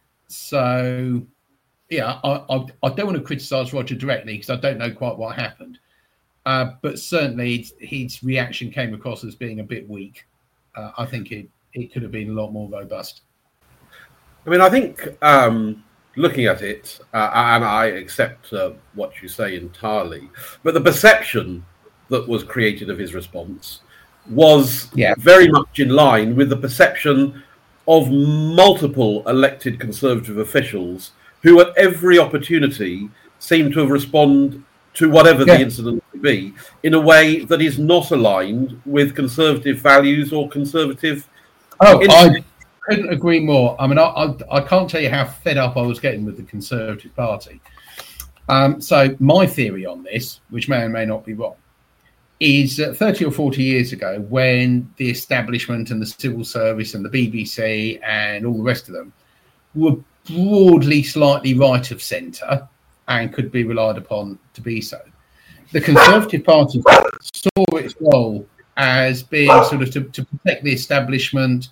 So, yeah, I, I, I don't want to criticise Roger directly because I don't know quite what happened. Uh, but certainly his reaction came across as being a bit weak. Uh, I think it, it could have been a lot more robust. I mean, I think um, looking at it, uh, and I accept uh, what you say entirely, but the perception that was created of his response was yeah. very much in line with the perception of multiple elected Conservative officials who at every opportunity seem to have responded to whatever yeah. the incident may be, in a way that is not aligned with Conservative values or Conservative... Oh, I couldn't agree more. I mean, I, I, I can't tell you how fed up I was getting with the Conservative Party. Um, so my theory on this, which may or may not be wrong, is uh, thirty or forty years ago, when the establishment and the civil service and the B B C and all the rest of them were broadly slightly right of centre, and could be relied upon to be so. The Conservative Party saw its role as being sort of to, to protect the establishment,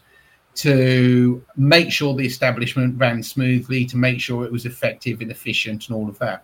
to make sure the establishment ran smoothly, to make sure it was effective and efficient and all of that.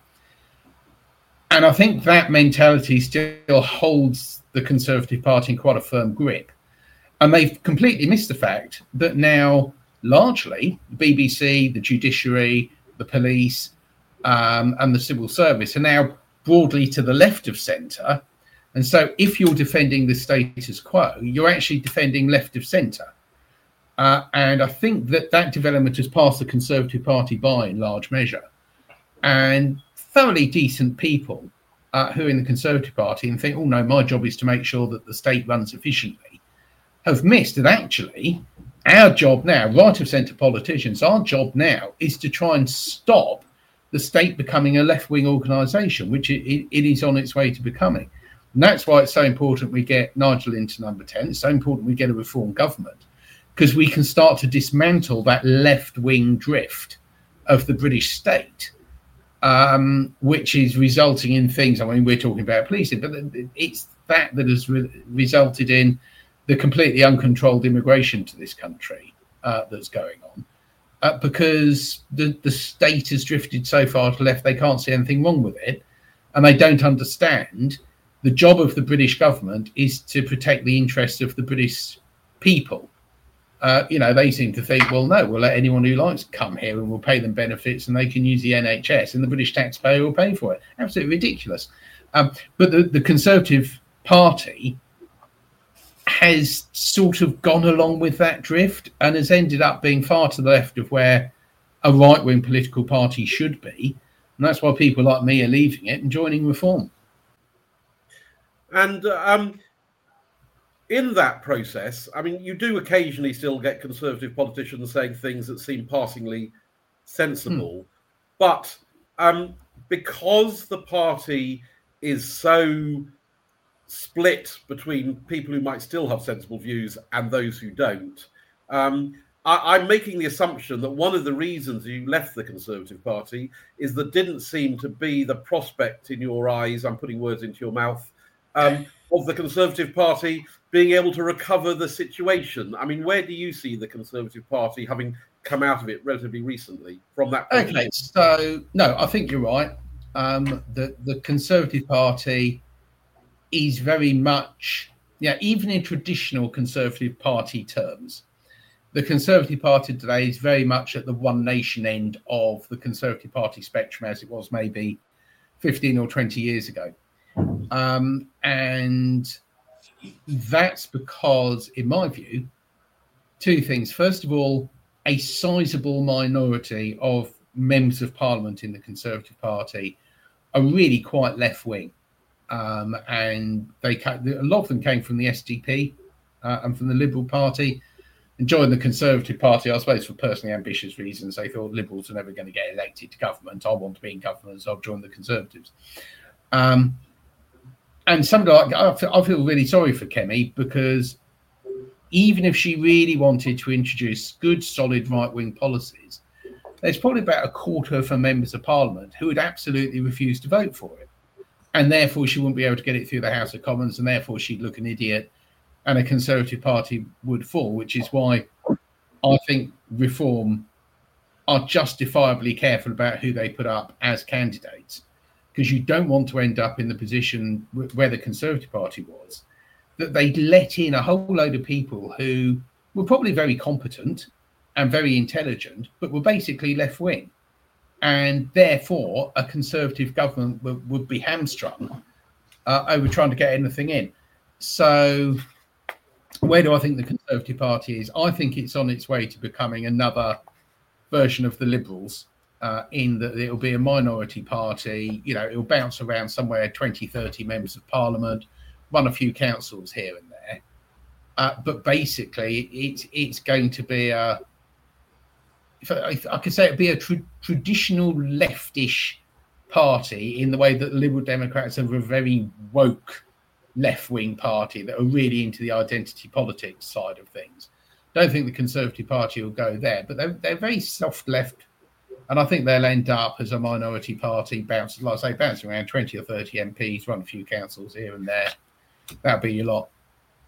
And I think that mentality still holds the Conservative Party in quite a firm grip. And they've completely missed the fact that now, largely, the B B C, the judiciary, the police, Um, and the civil service are now broadly to the left of centre. And so if you're defending the status quo, you're actually defending left of centre. Uh, and I think that that development has passed the Conservative Party by in large measure. And thoroughly decent people uh, who are in the Conservative Party and think, oh no, my job is to make sure that the state runs efficiently, have missed that actually our job now, right of centre politicians, our job now is to try and stop the state becoming a left-wing organisation, which it, it, it is on its way to becoming. And that's why it's so important we get Nigel into number ten. It's so important we get a reform government, because we can start to dismantle that left-wing drift of the British state um, which is resulting in things. I mean, we're talking about policing, but it's that that has re- resulted in the completely uncontrolled immigration to this country uh, that's going on, uh, because the, the state has drifted so far to the left they can't see anything wrong with it, and they don't understand the job of the British government is to protect the interests of the British people. Uh, you know, they seem to think, well, no, we'll let anyone who likes come here and we'll pay them benefits and they can use the N H S and the British taxpayer will pay for it. Absolutely ridiculous. Um, but the, the Conservative Party has sort of gone along with that drift and has ended up being far to the left of where a right-wing political party should be. And that's why people like me are leaving it and joining Reform. And um, in that process, I mean, you do occasionally still get Conservative politicians saying things that seem passingly sensible. Hmm. But um, because the party is so split between people who might still have sensible views and those who don't, um, I, I'm making the assumption that one of the reasons you left the Conservative Party is there didn't seem to be the prospect in your eyes, I'm putting words into your mouth, um, of the Conservative Party being able to recover the situation. I mean, where do you see the Conservative Party having come out of it relatively recently from that point? Okay, so no, I think you're right. Um, the, the Conservative Party is very much, yeah, even in traditional Conservative Party terms, the Conservative Party today is very much at the One Nation end of the Conservative Party spectrum as it was maybe fifteen or twenty years ago. Um, and that's because, in my view, two things. First of all, a sizable minority of members of Parliament in the Conservative Party are really quite left-wing. Um, and they a lot of them came from the S D P uh, and from the Liberal Party and joined the Conservative Party, I suppose, for personally ambitious reasons. They thought Liberals are never going to get elected to government. I want to be in government, so I'll join the Conservatives. Um, and somebody like I feel, I feel really sorry for Kemi, because even if she really wanted to introduce good, solid right-wing policies, there's probably about a quarter of her members of Parliament who would absolutely refuse to vote for it. And therefore, she wouldn't be able to get it through the House of Commons, and therefore she'd look an idiot and a Conservative Party would fall, which is why I think Reform are justifiably careful about who they put up as candidates, because you don't want to end up in the position where the Conservative Party was, that they'd let in a whole load of people who were probably very competent and very intelligent, but were basically left-wing. And therefore, a Conservative government would, would be hamstrung uh, over trying to get anything in. So where do I think the Conservative Party is? I think it's on its way to becoming another version of the Liberals, uh, in that it'll be a minority party. You know, it'll bounce around somewhere twenty, thirty members of Parliament, run a few councils here and there. Uh, but basically, it's, it's going to be a... If I, if I could say it'd be a tra- traditional leftish party in the way that the Liberal Democrats are a very woke left-wing party that are really into the identity politics side of things. Don't think the Conservative Party will go there, but they're, they're very soft left, and I think they'll end up as a minority party, bounce, like I say, bouncing around twenty or thirty M Ps, run a few councils here and there. That'll be your lot.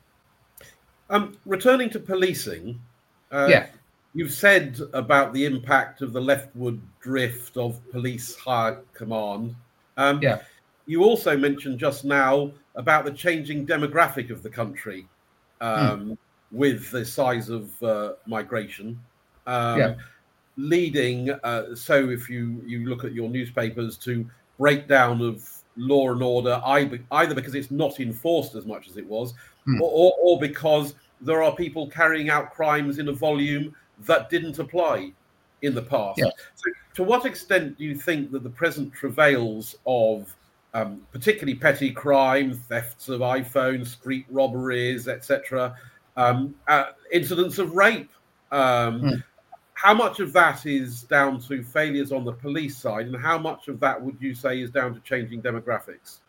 Um, returning to policing, uh, yeah. You've said about the impact of the leftward drift of police high command. Um, yeah. You also mentioned just now about the changing demographic of the country um, mm. with the size of uh, migration, um, yeah. leading, uh, so if you, you look at your newspapers, to breakdown of law and order, either because it's not enforced as much as it was, mm. or, or, or because there are people carrying out crimes in a volume that didn't apply in the past. Yeah. So to what extent do you think that the present travails of um, particularly petty crime, thefts of iPhones, street robberies, et cetera, um, uh, incidents of rape, um, mm. how much of that is down to failures on the police side, and how much of that would you say is down to changing demographics?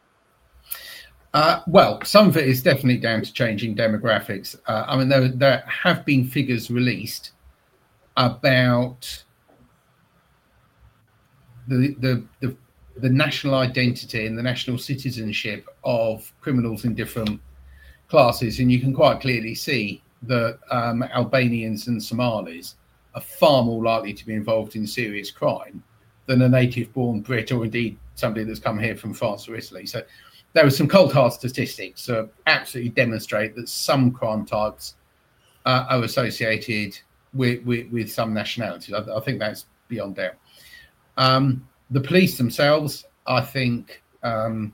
Uh, well, some of it is definitely down to changing demographics. Uh, I mean, there, there have been figures released about the, the the the national identity and the national citizenship of criminals in different classes, and you can quite clearly see that um, Albanians and Somalis are far more likely to be involved in serious crime than a native-born Brit, or indeed somebody that's come here from France or Italy. So there are some cold hard statistics that absolutely demonstrate that some crime types uh, are associated with, with, with some nationalities. I, I think that's beyond doubt. Um, the police themselves, I think, um,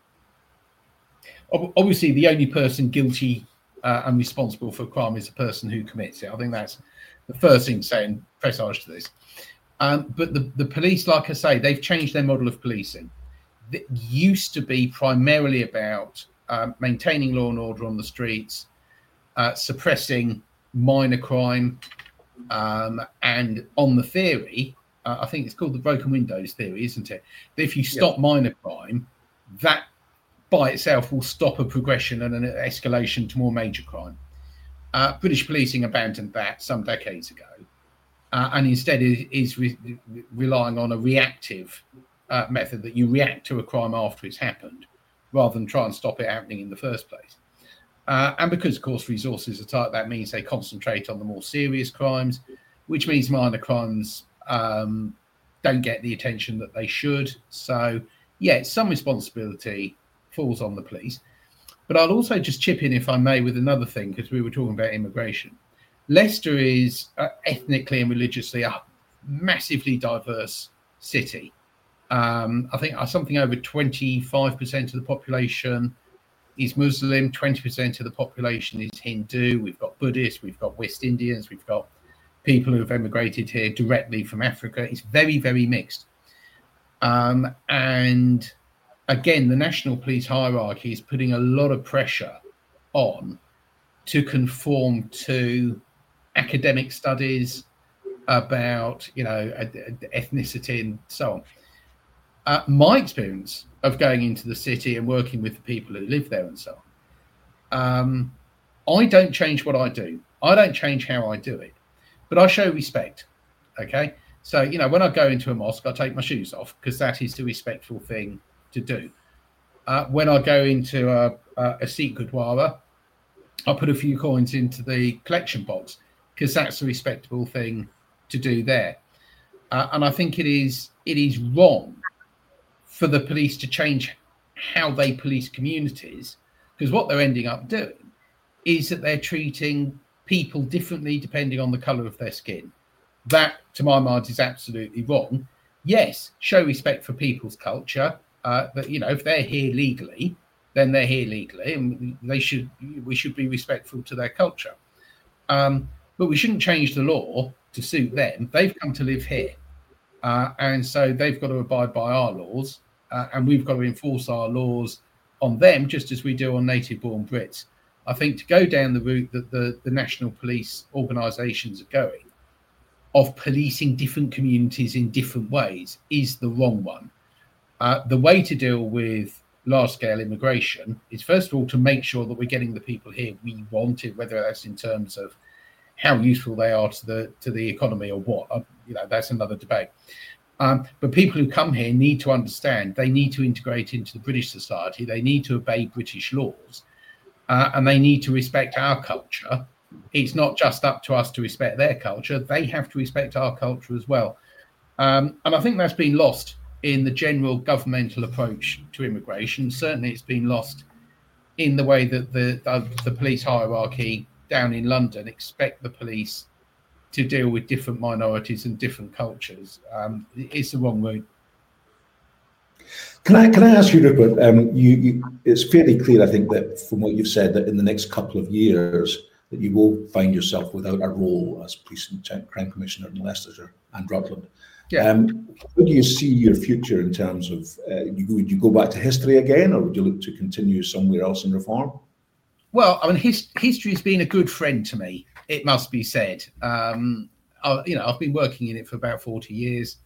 ob- obviously the only person guilty uh, and responsible for a crime is the person who commits it. I think that's the first thing to say in presage to this. Um, but the, the police, like I say, they've changed their model of policing. It used to be primarily about um, maintaining law and order on the streets, uh, suppressing minor crime, um, and on the theory, uh, I think it's called the broken windows theory, isn't it? That if you stop yeah. minor crime, that by itself will stop a progression and an escalation to more major crime. Uh, British policing abandoned that some decades ago, uh, and instead is, is re- relying on a reactive uh, method, that you react to a crime after it's happened rather than try and stop it happening in the first place. Uh, and because, of course, resources are tight, that means they concentrate on the more serious crimes, which means minor crimes um, don't get the attention that they should. So, yeah, some responsibility falls on the police. But I'll also just chip in, if I may, with another thing, because we were talking about immigration. Leicester is uh, ethnically and religiously a massively diverse city. Um, I think something over twenty-five percent of the population is Muslim, twenty percent of the population is Hindu. We've got Buddhists, we've got West Indians, we've got people who have emigrated here directly from Africa. It's very, very mixed. Um, and again, the national police hierarchy is putting a lot of pressure on to conform to academic studies about, you know, ethnicity and so on. Uh, my experience of going into the city and working with the people who live there and so on, um, I don't change what I do. I don't change how I do it, but I show respect. Okay. So, you know, when I go into a mosque, I take my shoes off because that is the respectful thing to do. Uh, when I go into a, a, a Sikh Gurdwara, I put a few coins into the collection box because that's a respectable thing to do there. Uh, and I think it is it is wrong for the police to change how they police communities, because what they're ending up doing is that they're treating people differently depending on the colour of their skin. That, to my mind, is absolutely wrong. Yes, show respect for people's culture. Uh, but, you know, if they're here legally, then they're here legally, and they should we should be respectful to their culture. Um, but we shouldn't change the law to suit them. They've come to live here, uh, and so they've got to abide by our laws, uh, and we've got to enforce our laws on them just as we do on native-born Brits. I think to go down the route that the, the national police organisations are going, of policing different communities in different ways, is the wrong one. Uh, the way to deal with large-scale immigration is, first of all, to make sure that we're getting the people here we wanted, whether that's in terms of how useful they are to the to the economy or what. Uh, you know, that's another debate. Um, but people who come here need to understand they need to integrate into the British society. They need to obey British laws, uh, and they need to respect our culture. It's not just up to us to respect their culture. They have to respect our culture as well. Um, and I think that's been lost in the general governmental approach to immigration. Certainly it's been lost in the way that the, the, the police hierarchy down in London expect the police to deal with different minorities and different cultures. Um, it's the wrong route. Can I can I ask you, Rupert, um, you, you, it's fairly clear, I think, that from what you've said, that in the next couple of years, that you will find yourself without a role as Police and Crime Commissioner in Leicestershire and Rutland. Yeah. Um, how do you see your future in terms of, uh, you, would you go back to history again, or would you look to continue somewhere else in reform? Well, I mean, his, history has been a good friend to me, it must be said. Um, I, you know, I've been working in it for about forty years.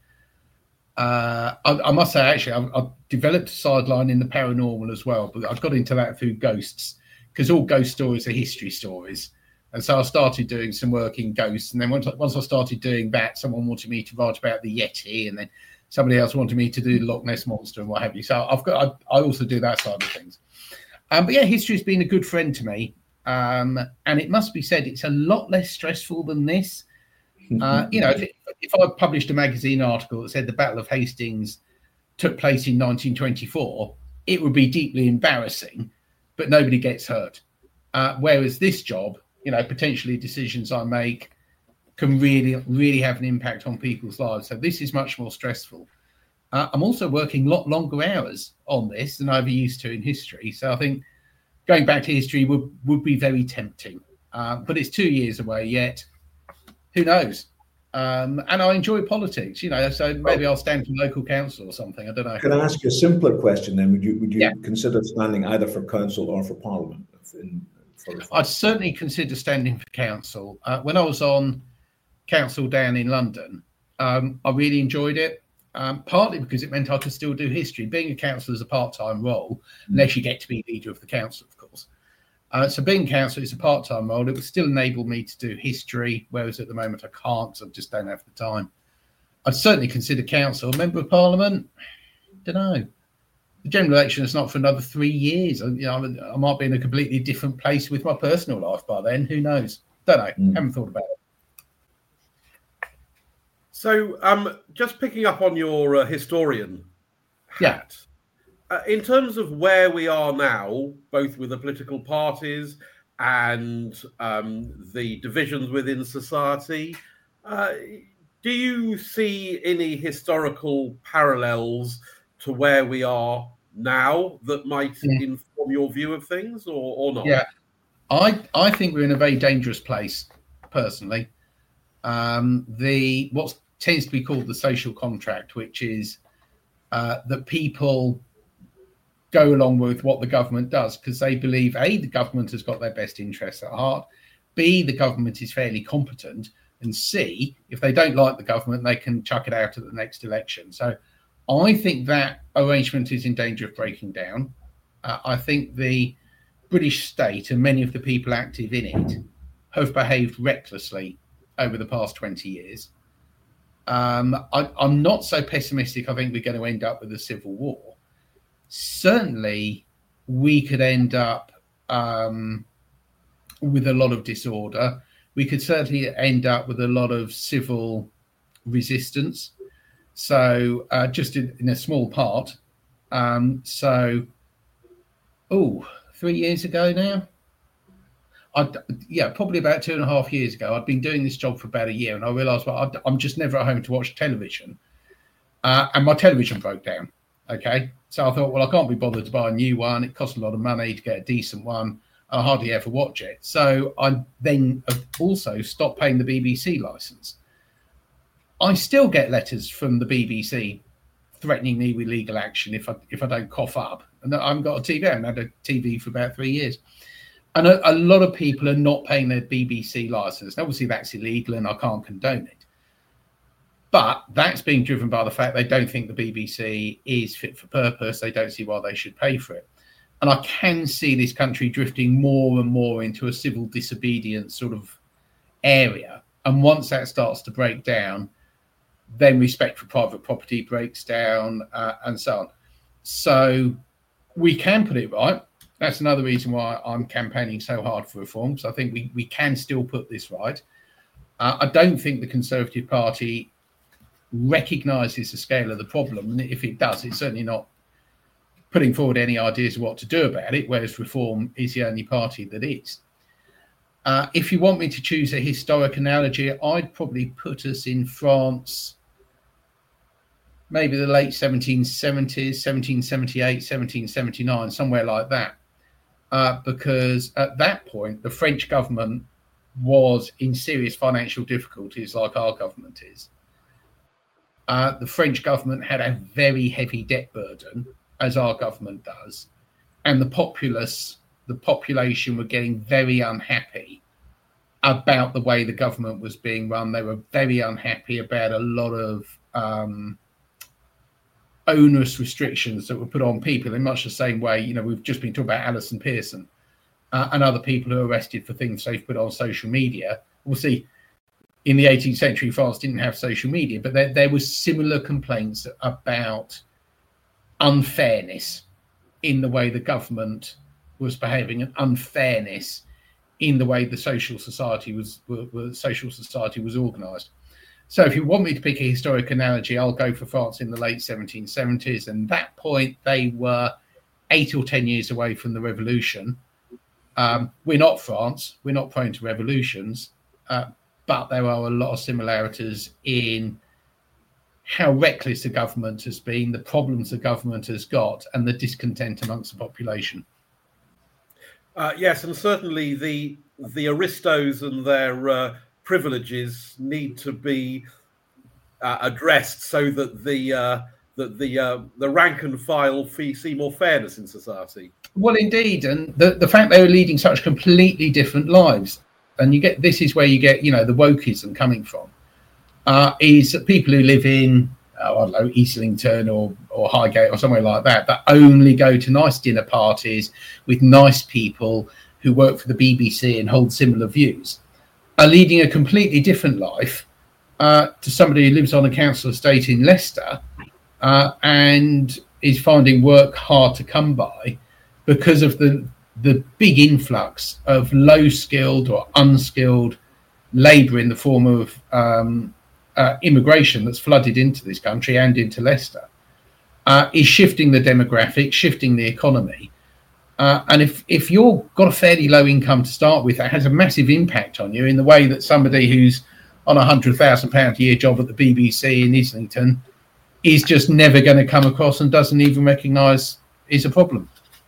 Uh, I, I must say, actually, I've, I've developed a sideline in the paranormal as well, but I got into that through ghosts, because all ghost stories are history stories. And so I started doing some work in ghosts. And then once, once I started doing that, someone wanted me to write about the Yeti. And then somebody else wanted me to do the Loch Ness Monster and what have you. So I've got, I, I also do that side of things. Um, but yeah, history has been a good friend to me. Um, and it must be said, it's a lot less stressful than this. Uh, you know, if, it, if I published a magazine article that said the Battle of Hastings took place in nineteen twenty-four, it would be deeply embarrassing, but nobody gets hurt. Uh, whereas this job, you know, potentially decisions I make can really, really have an impact on people's lives. So this is much more stressful. Uh, I'm also working a lot longer hours on this than I ever used to in history. So I think going back to history would, would be very tempting. Uh, but it's two years away yet. Who knows? Um, and I enjoy politics, you know, so maybe I'll stand for local council or something. I don't know. Can I ask you a simpler question then? Would you would you yeah. consider standing either for council or for parliament? In, for I'd certainly consider standing for council. Uh, when I was on council down in London, um, I really enjoyed it, um, partly because it meant I could still do history. Being a councillor is a part-time role, mm-hmm. unless you get to be leader of the council, of course. Uh, so being councillor is a part-time role. It would still enable me to do history, whereas at the moment I can't, so I just don't have the time. I'd certainly consider council. A member of parliament, don't know. The general election is not for another three years. I, you know, I might be in a completely different place with my personal life by then. Who knows? Don't know. Mm. Haven't thought about it. So um, just picking up on your uh, historian hat. Yeah. Uh, in terms of where we are now, both with the political parties and um, the divisions within society, uh, do you see any historical parallels to where we are now that might mm. inform your view of things, or, or not? Yeah, I I think we're in a very dangerous place, personally. Um, the what tends to be called the social contract, which is uh, that people go along with what the government does because they believe A, the government has got their best interests at heart, B, the government is fairly competent, and C, if they don't like the government, they can chuck it out at the next election. So I think that arrangement is in danger of breaking down. Uh, I think the British state and many of the people active in it have behaved recklessly over the past twenty years. Um, I, I'm not so pessimistic. I think we're going to end up with a civil war. Certainly, we could end up um, with a lot of disorder. We could certainly end up with a lot of civil resistance. So, uh, just in, in a small part. Um, so, oh, three years ago now? I'd, yeah, probably about two and a half years ago. I'd been doing this job for about a year, and I realised, well, I'd, I'm just never at home to watch television. Uh, and my television broke down. Okay, so I thought, well, I can't be bothered to buy a new one. It costs a lot of money to get a decent one. I hardly ever watch it. So I then also stopped paying the B B C license. I still get letters from the B B C threatening me with legal action if I if I don't cough up. And I haven't got a T V. I haven't had a T V for about three years. And a, a lot of people are not paying their B B C license. Obviously, that's illegal and I can't condone it. But that's being driven by the fact they don't think the B B C is fit for purpose. They don't see why they should pay for it. And I can see this country drifting more and more into a civil disobedience sort of area. And once that starts to break down, then respect for private property breaks down uh, and so on. So we can put it right. That's another reason why I'm campaigning so hard for reform. So I think we, we can still put this right. Uh, I don't think the Conservative Party recognises the scale of the problem. And if it does, it's certainly not putting forward any ideas of what to do about it, whereas Reform is the only party that is. Uh, if you want me to choose a historic analogy, I'd probably put us in France, maybe the late seventeen seventies, seventeen seventy-eight, seventeen seventy-nine, somewhere like that. Uh, because at that point, the French government was in serious financial difficulties like our government is. Uh, the French government had a very heavy debt burden, as our government does, and the populace, the population were getting very unhappy about the way the government was being run. They were very unhappy about a lot of um, onerous restrictions that were put on people in much the same way, you know, we've just been talking about Alison Pearson uh, and other people who are arrested for things they've put on social media. We'll see, in the eighteenth century, France didn't have social media, but there, there was similar complaints about unfairness in the way the government was behaving, and unfairness in the way the social society was, was social society was organised. So if you want me to pick a historic analogy, I'll go for France in the late seventeen seventies. And at that point, they were eight or ten years away from the revolution. Um, we're not France. We're not prone to revolutions. Uh, but there are a lot of similarities in how reckless the government has been, the problems the government has got, and the discontent amongst the population. Uh, yes, and certainly the the aristos and their uh, privileges need to be uh, addressed so that the uh, that the uh, the rank and file fee, see more fairness in society. Well, indeed, and the, the fact they were leading such completely different lives, and you get this is where you get you know the wokeism coming from, uh, is that people who live in oh, I don't know Islington or or Highgate or somewhere like that that only go to nice dinner parties with nice people who work for the B B C and hold similar views, are leading a completely different life uh, to somebody who lives on a council estate in Leicester uh, and is finding work hard to come by because of the the big influx of low-skilled or unskilled labour in the form of um, uh, immigration that's flooded into this country and into Leicester, uh, is shifting the demographic, shifting the economy. Uh, and if, if you've got a fairly low income to start with, that has a massive impact on you in the way that somebody who's on a one hundred thousand pounds a year job at the B B C in Islington is just never going to come across and doesn't even recognise is a problem.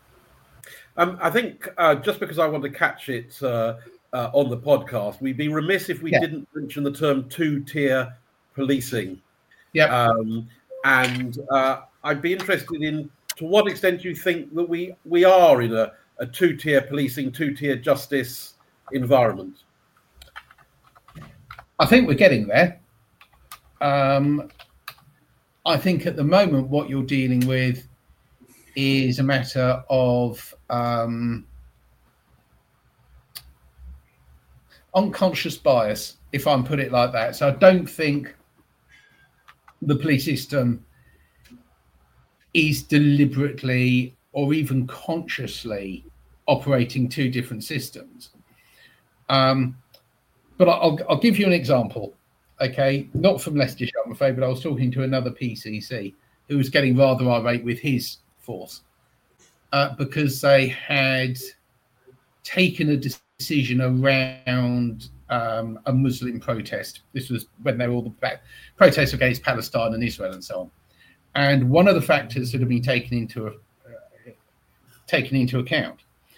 Um, I think uh, just because I want to catch it uh, uh, on the podcast, we'd be remiss if we yeah. didn't mention the term two-tier policing. Yeah. Um, and uh, I'd be interested in to what extent you think that we, we are in a, a two-tier policing, two-tier justice environment. I think we're getting there. Um, I think at the moment what you're dealing with is a matter of um, unconscious bias, if I put it like that. So I don't think the police system is deliberately or even consciously operating two different systems. Um, but I'll, I'll give you an example, okay? Not from Leicestershire, I'm afraid, but I was talking to another P C C who was getting rather irate with his force uh, because they had taken a decision around um, a Muslim protest. This was when there were all the back protests against Palestine and Israel and so on. And one of the factors that had been taken into uh, taken into account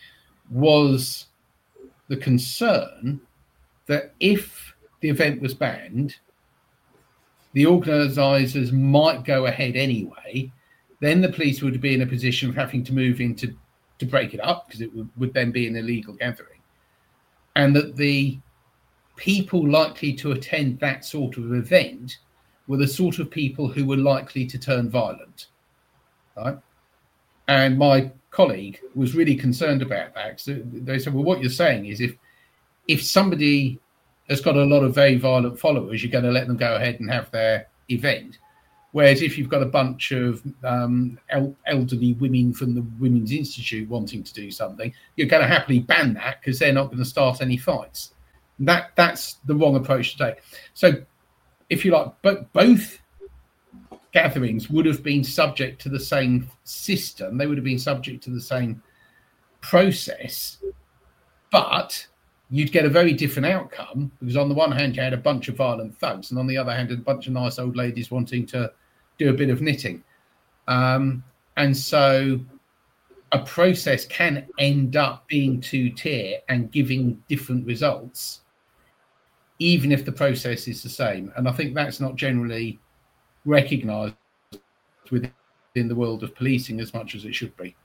was the concern that if the event was banned, the organisers might go ahead anyway. Then the police would be in a position of having to move in to, to break it up because it would, would then be an illegal gathering. And that the people likely to attend that sort of event were the sort of people who were likely to turn violent. Right? And my colleague was really concerned about that. So they said, well, what you're saying is if if somebody has got a lot of very violent followers, you're going to let them go ahead and have their event. Whereas if you've got a bunch of um, el- elderly women from the Women's Institute wanting to do something, you're going to happily ban that because they're not going to start any fights. That That's the wrong approach to take. So if you like, but both gatherings would have been subject to the same system. They would have been subject to the same process, but you'd get a very different outcome because on the one hand, you had a bunch of violent thugs and on the other hand, a bunch of nice old ladies wanting to do a bit of knitting. Um, and so a process can end up being two-tier and giving different results, even if the process is the same. And I think that's not generally recognised within the world of policing as much as it should be.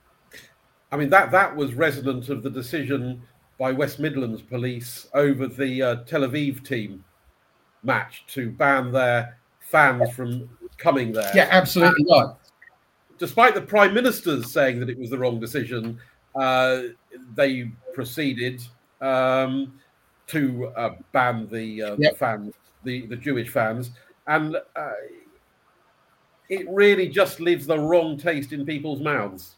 I mean, that, that was resonant of the decision by West Midlands Police over the uh, Tel Aviv team match to ban their fans from coming there. Yeah, absolutely right. Despite the Prime Minister's saying that it was the wrong decision, uh, they proceeded. Um, to uh, ban the, uh, yep. the fans, the, the Jewish fans, and uh, it really just leaves the wrong taste in people's mouths.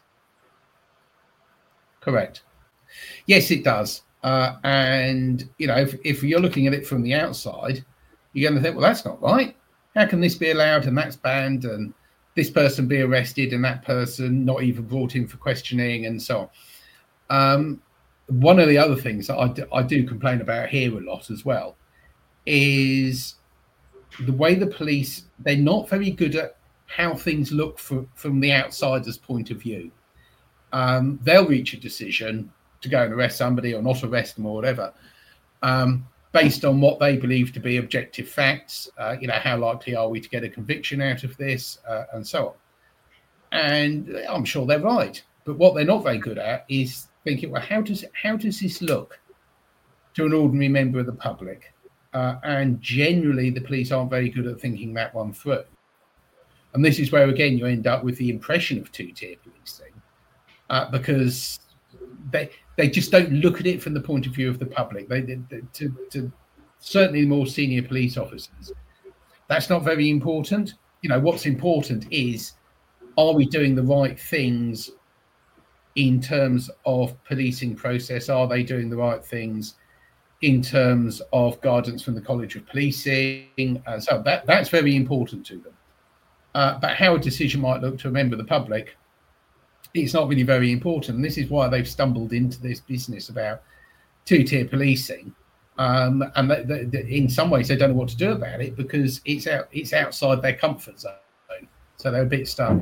Correct. Yes, it does. Uh, and, you know, if, if you're looking at it from the outside, you're going to think, well, that's not right. How can this be allowed and that's banned and this person be arrested and that person not even brought in for questioning and so on? Um, one of the other things that I do, I do complain about here a lot as well is the way the police, they're not very good at how things look for, from the outsider's point of view. Um, they'll reach a decision to go and arrest somebody or not arrest them or whatever, um, based on what they believe to be objective facts. Uh, you know, how likely are we to get a conviction out of this, uh, and so on. And I'm sure they're right, but what they're not very good at is thinking, well, how does how does this look to an ordinary member of the public? Uh, and generally, the police aren't very good at thinking that one through. And this is where, again, you end up with the impression of two-tier policing, uh, because they they just don't look at it from the point of view of the public. They, they, they to, to certainly the more senior police officers, that's not very important. You know, what's important is, are we doing the right things in terms of policing process? Are they doing the right things in terms of guidance from the College of Policing? Uh, so that that's very important to them. Uh, but how a decision might look to a member of the public, it's not really very important. And this is why they've stumbled into this business about two-tier policing. Um, and they, they, they, in some ways, they don't know what to do about it because it's out, it's outside their comfort zone. So they're a bit stuck.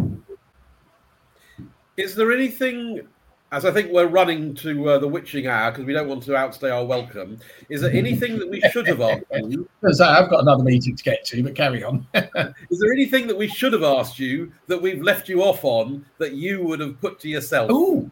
Is there anything, as I think we're running to uh, the witching hour because we don't want to outstay our welcome, is there anything that we should have asked you? So I've got another meeting to get to, but carry on. Is there anything that we should have asked you that we've left you off on that you would have put to yourself? Ooh.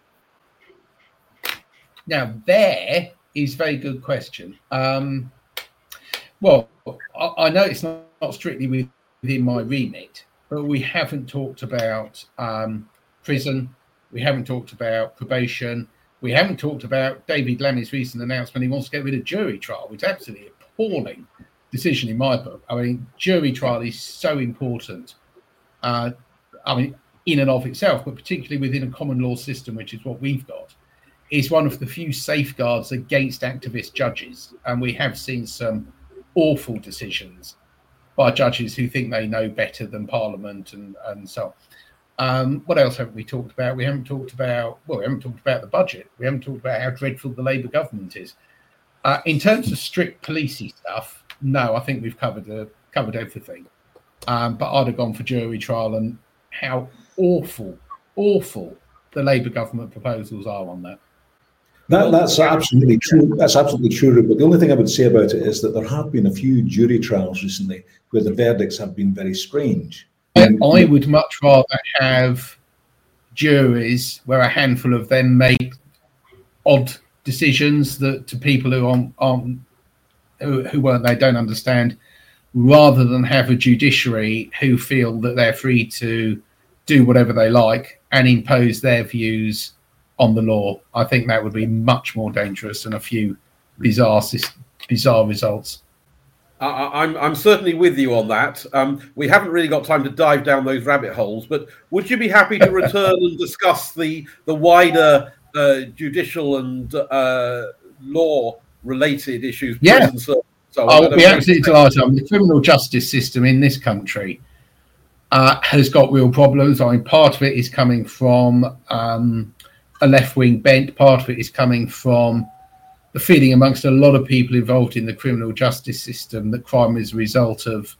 Now, there is a very good question. Um, well, I, I know it's not, not strictly within my remit, but we haven't talked about um, prison. We haven't talked about probation. We haven't talked about David Lammy's recent announcement he wants to get rid of jury trial, which is absolutely appalling decision in my book. I mean, jury trial is so important. Uh, I mean, in and of itself, but particularly within a common law system, which is what we've got, is one of the few safeguards against activist judges. And we have seen some awful decisions by judges who think they know better than Parliament and, and so on. Um, what else haven't we talked about? We haven't talked about, well, we haven't talked about the budget. We haven't talked about how dreadful the Labour government is. Uh, in terms of strict policey stuff, no, I think we've covered uh, covered everything. Um, but I'd have gone for jury trial and how awful, awful the Labour government proposals are on that. That, that's absolutely true. That's absolutely true. But the only thing I would say about it is that there have been a few jury trials recently where the verdicts have been very strange. Um, I would much rather have juries where a handful of them make odd decisions that to people who aren't, aren't who, who weren't they don't understand, rather than have a judiciary who feel that they're free to do whatever they like and impose their views on the law. I think that would be much more dangerous than a few bizarre bizarre results. Uh, I'm I'm certainly with you on that. Um, we haven't really got time to dive down those rabbit holes, but would you be happy to return and discuss the the wider uh, judicial and uh, law-related issues? Yeah, so I'll be absolutely delighted. I mean, the criminal justice system in this country uh, has got real problems. I mean, part of it is coming from um, a left-wing bent. Part of it is coming from the feeling amongst a lot of people involved in the criminal justice system that crime is a result of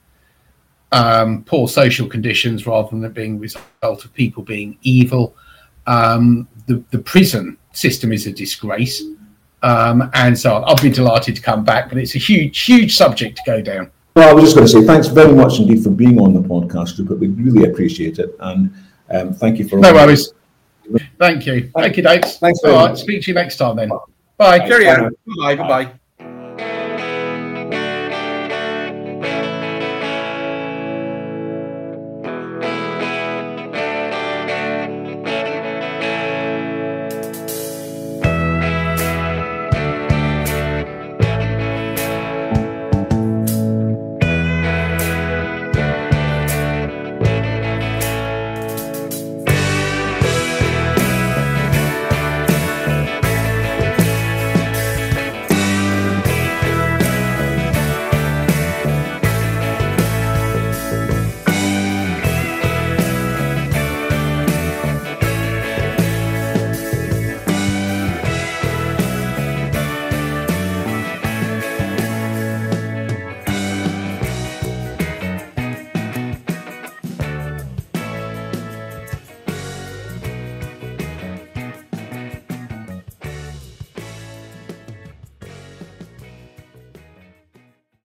um, poor social conditions rather than it being a result of people being evil. Um, the, the prison system is a disgrace. Um, and so on. I'll be delighted to come back, but it's a huge, huge subject to go down. Well, I was just going to say thanks very much indeed for being on the podcast, Rupert. We really appreciate it. And um, thank you for... No worries. Thank you. Thank you, Dave. Thanks all right, speak to you next time then. Bye. Cheerio. Bye. Bye. Bye.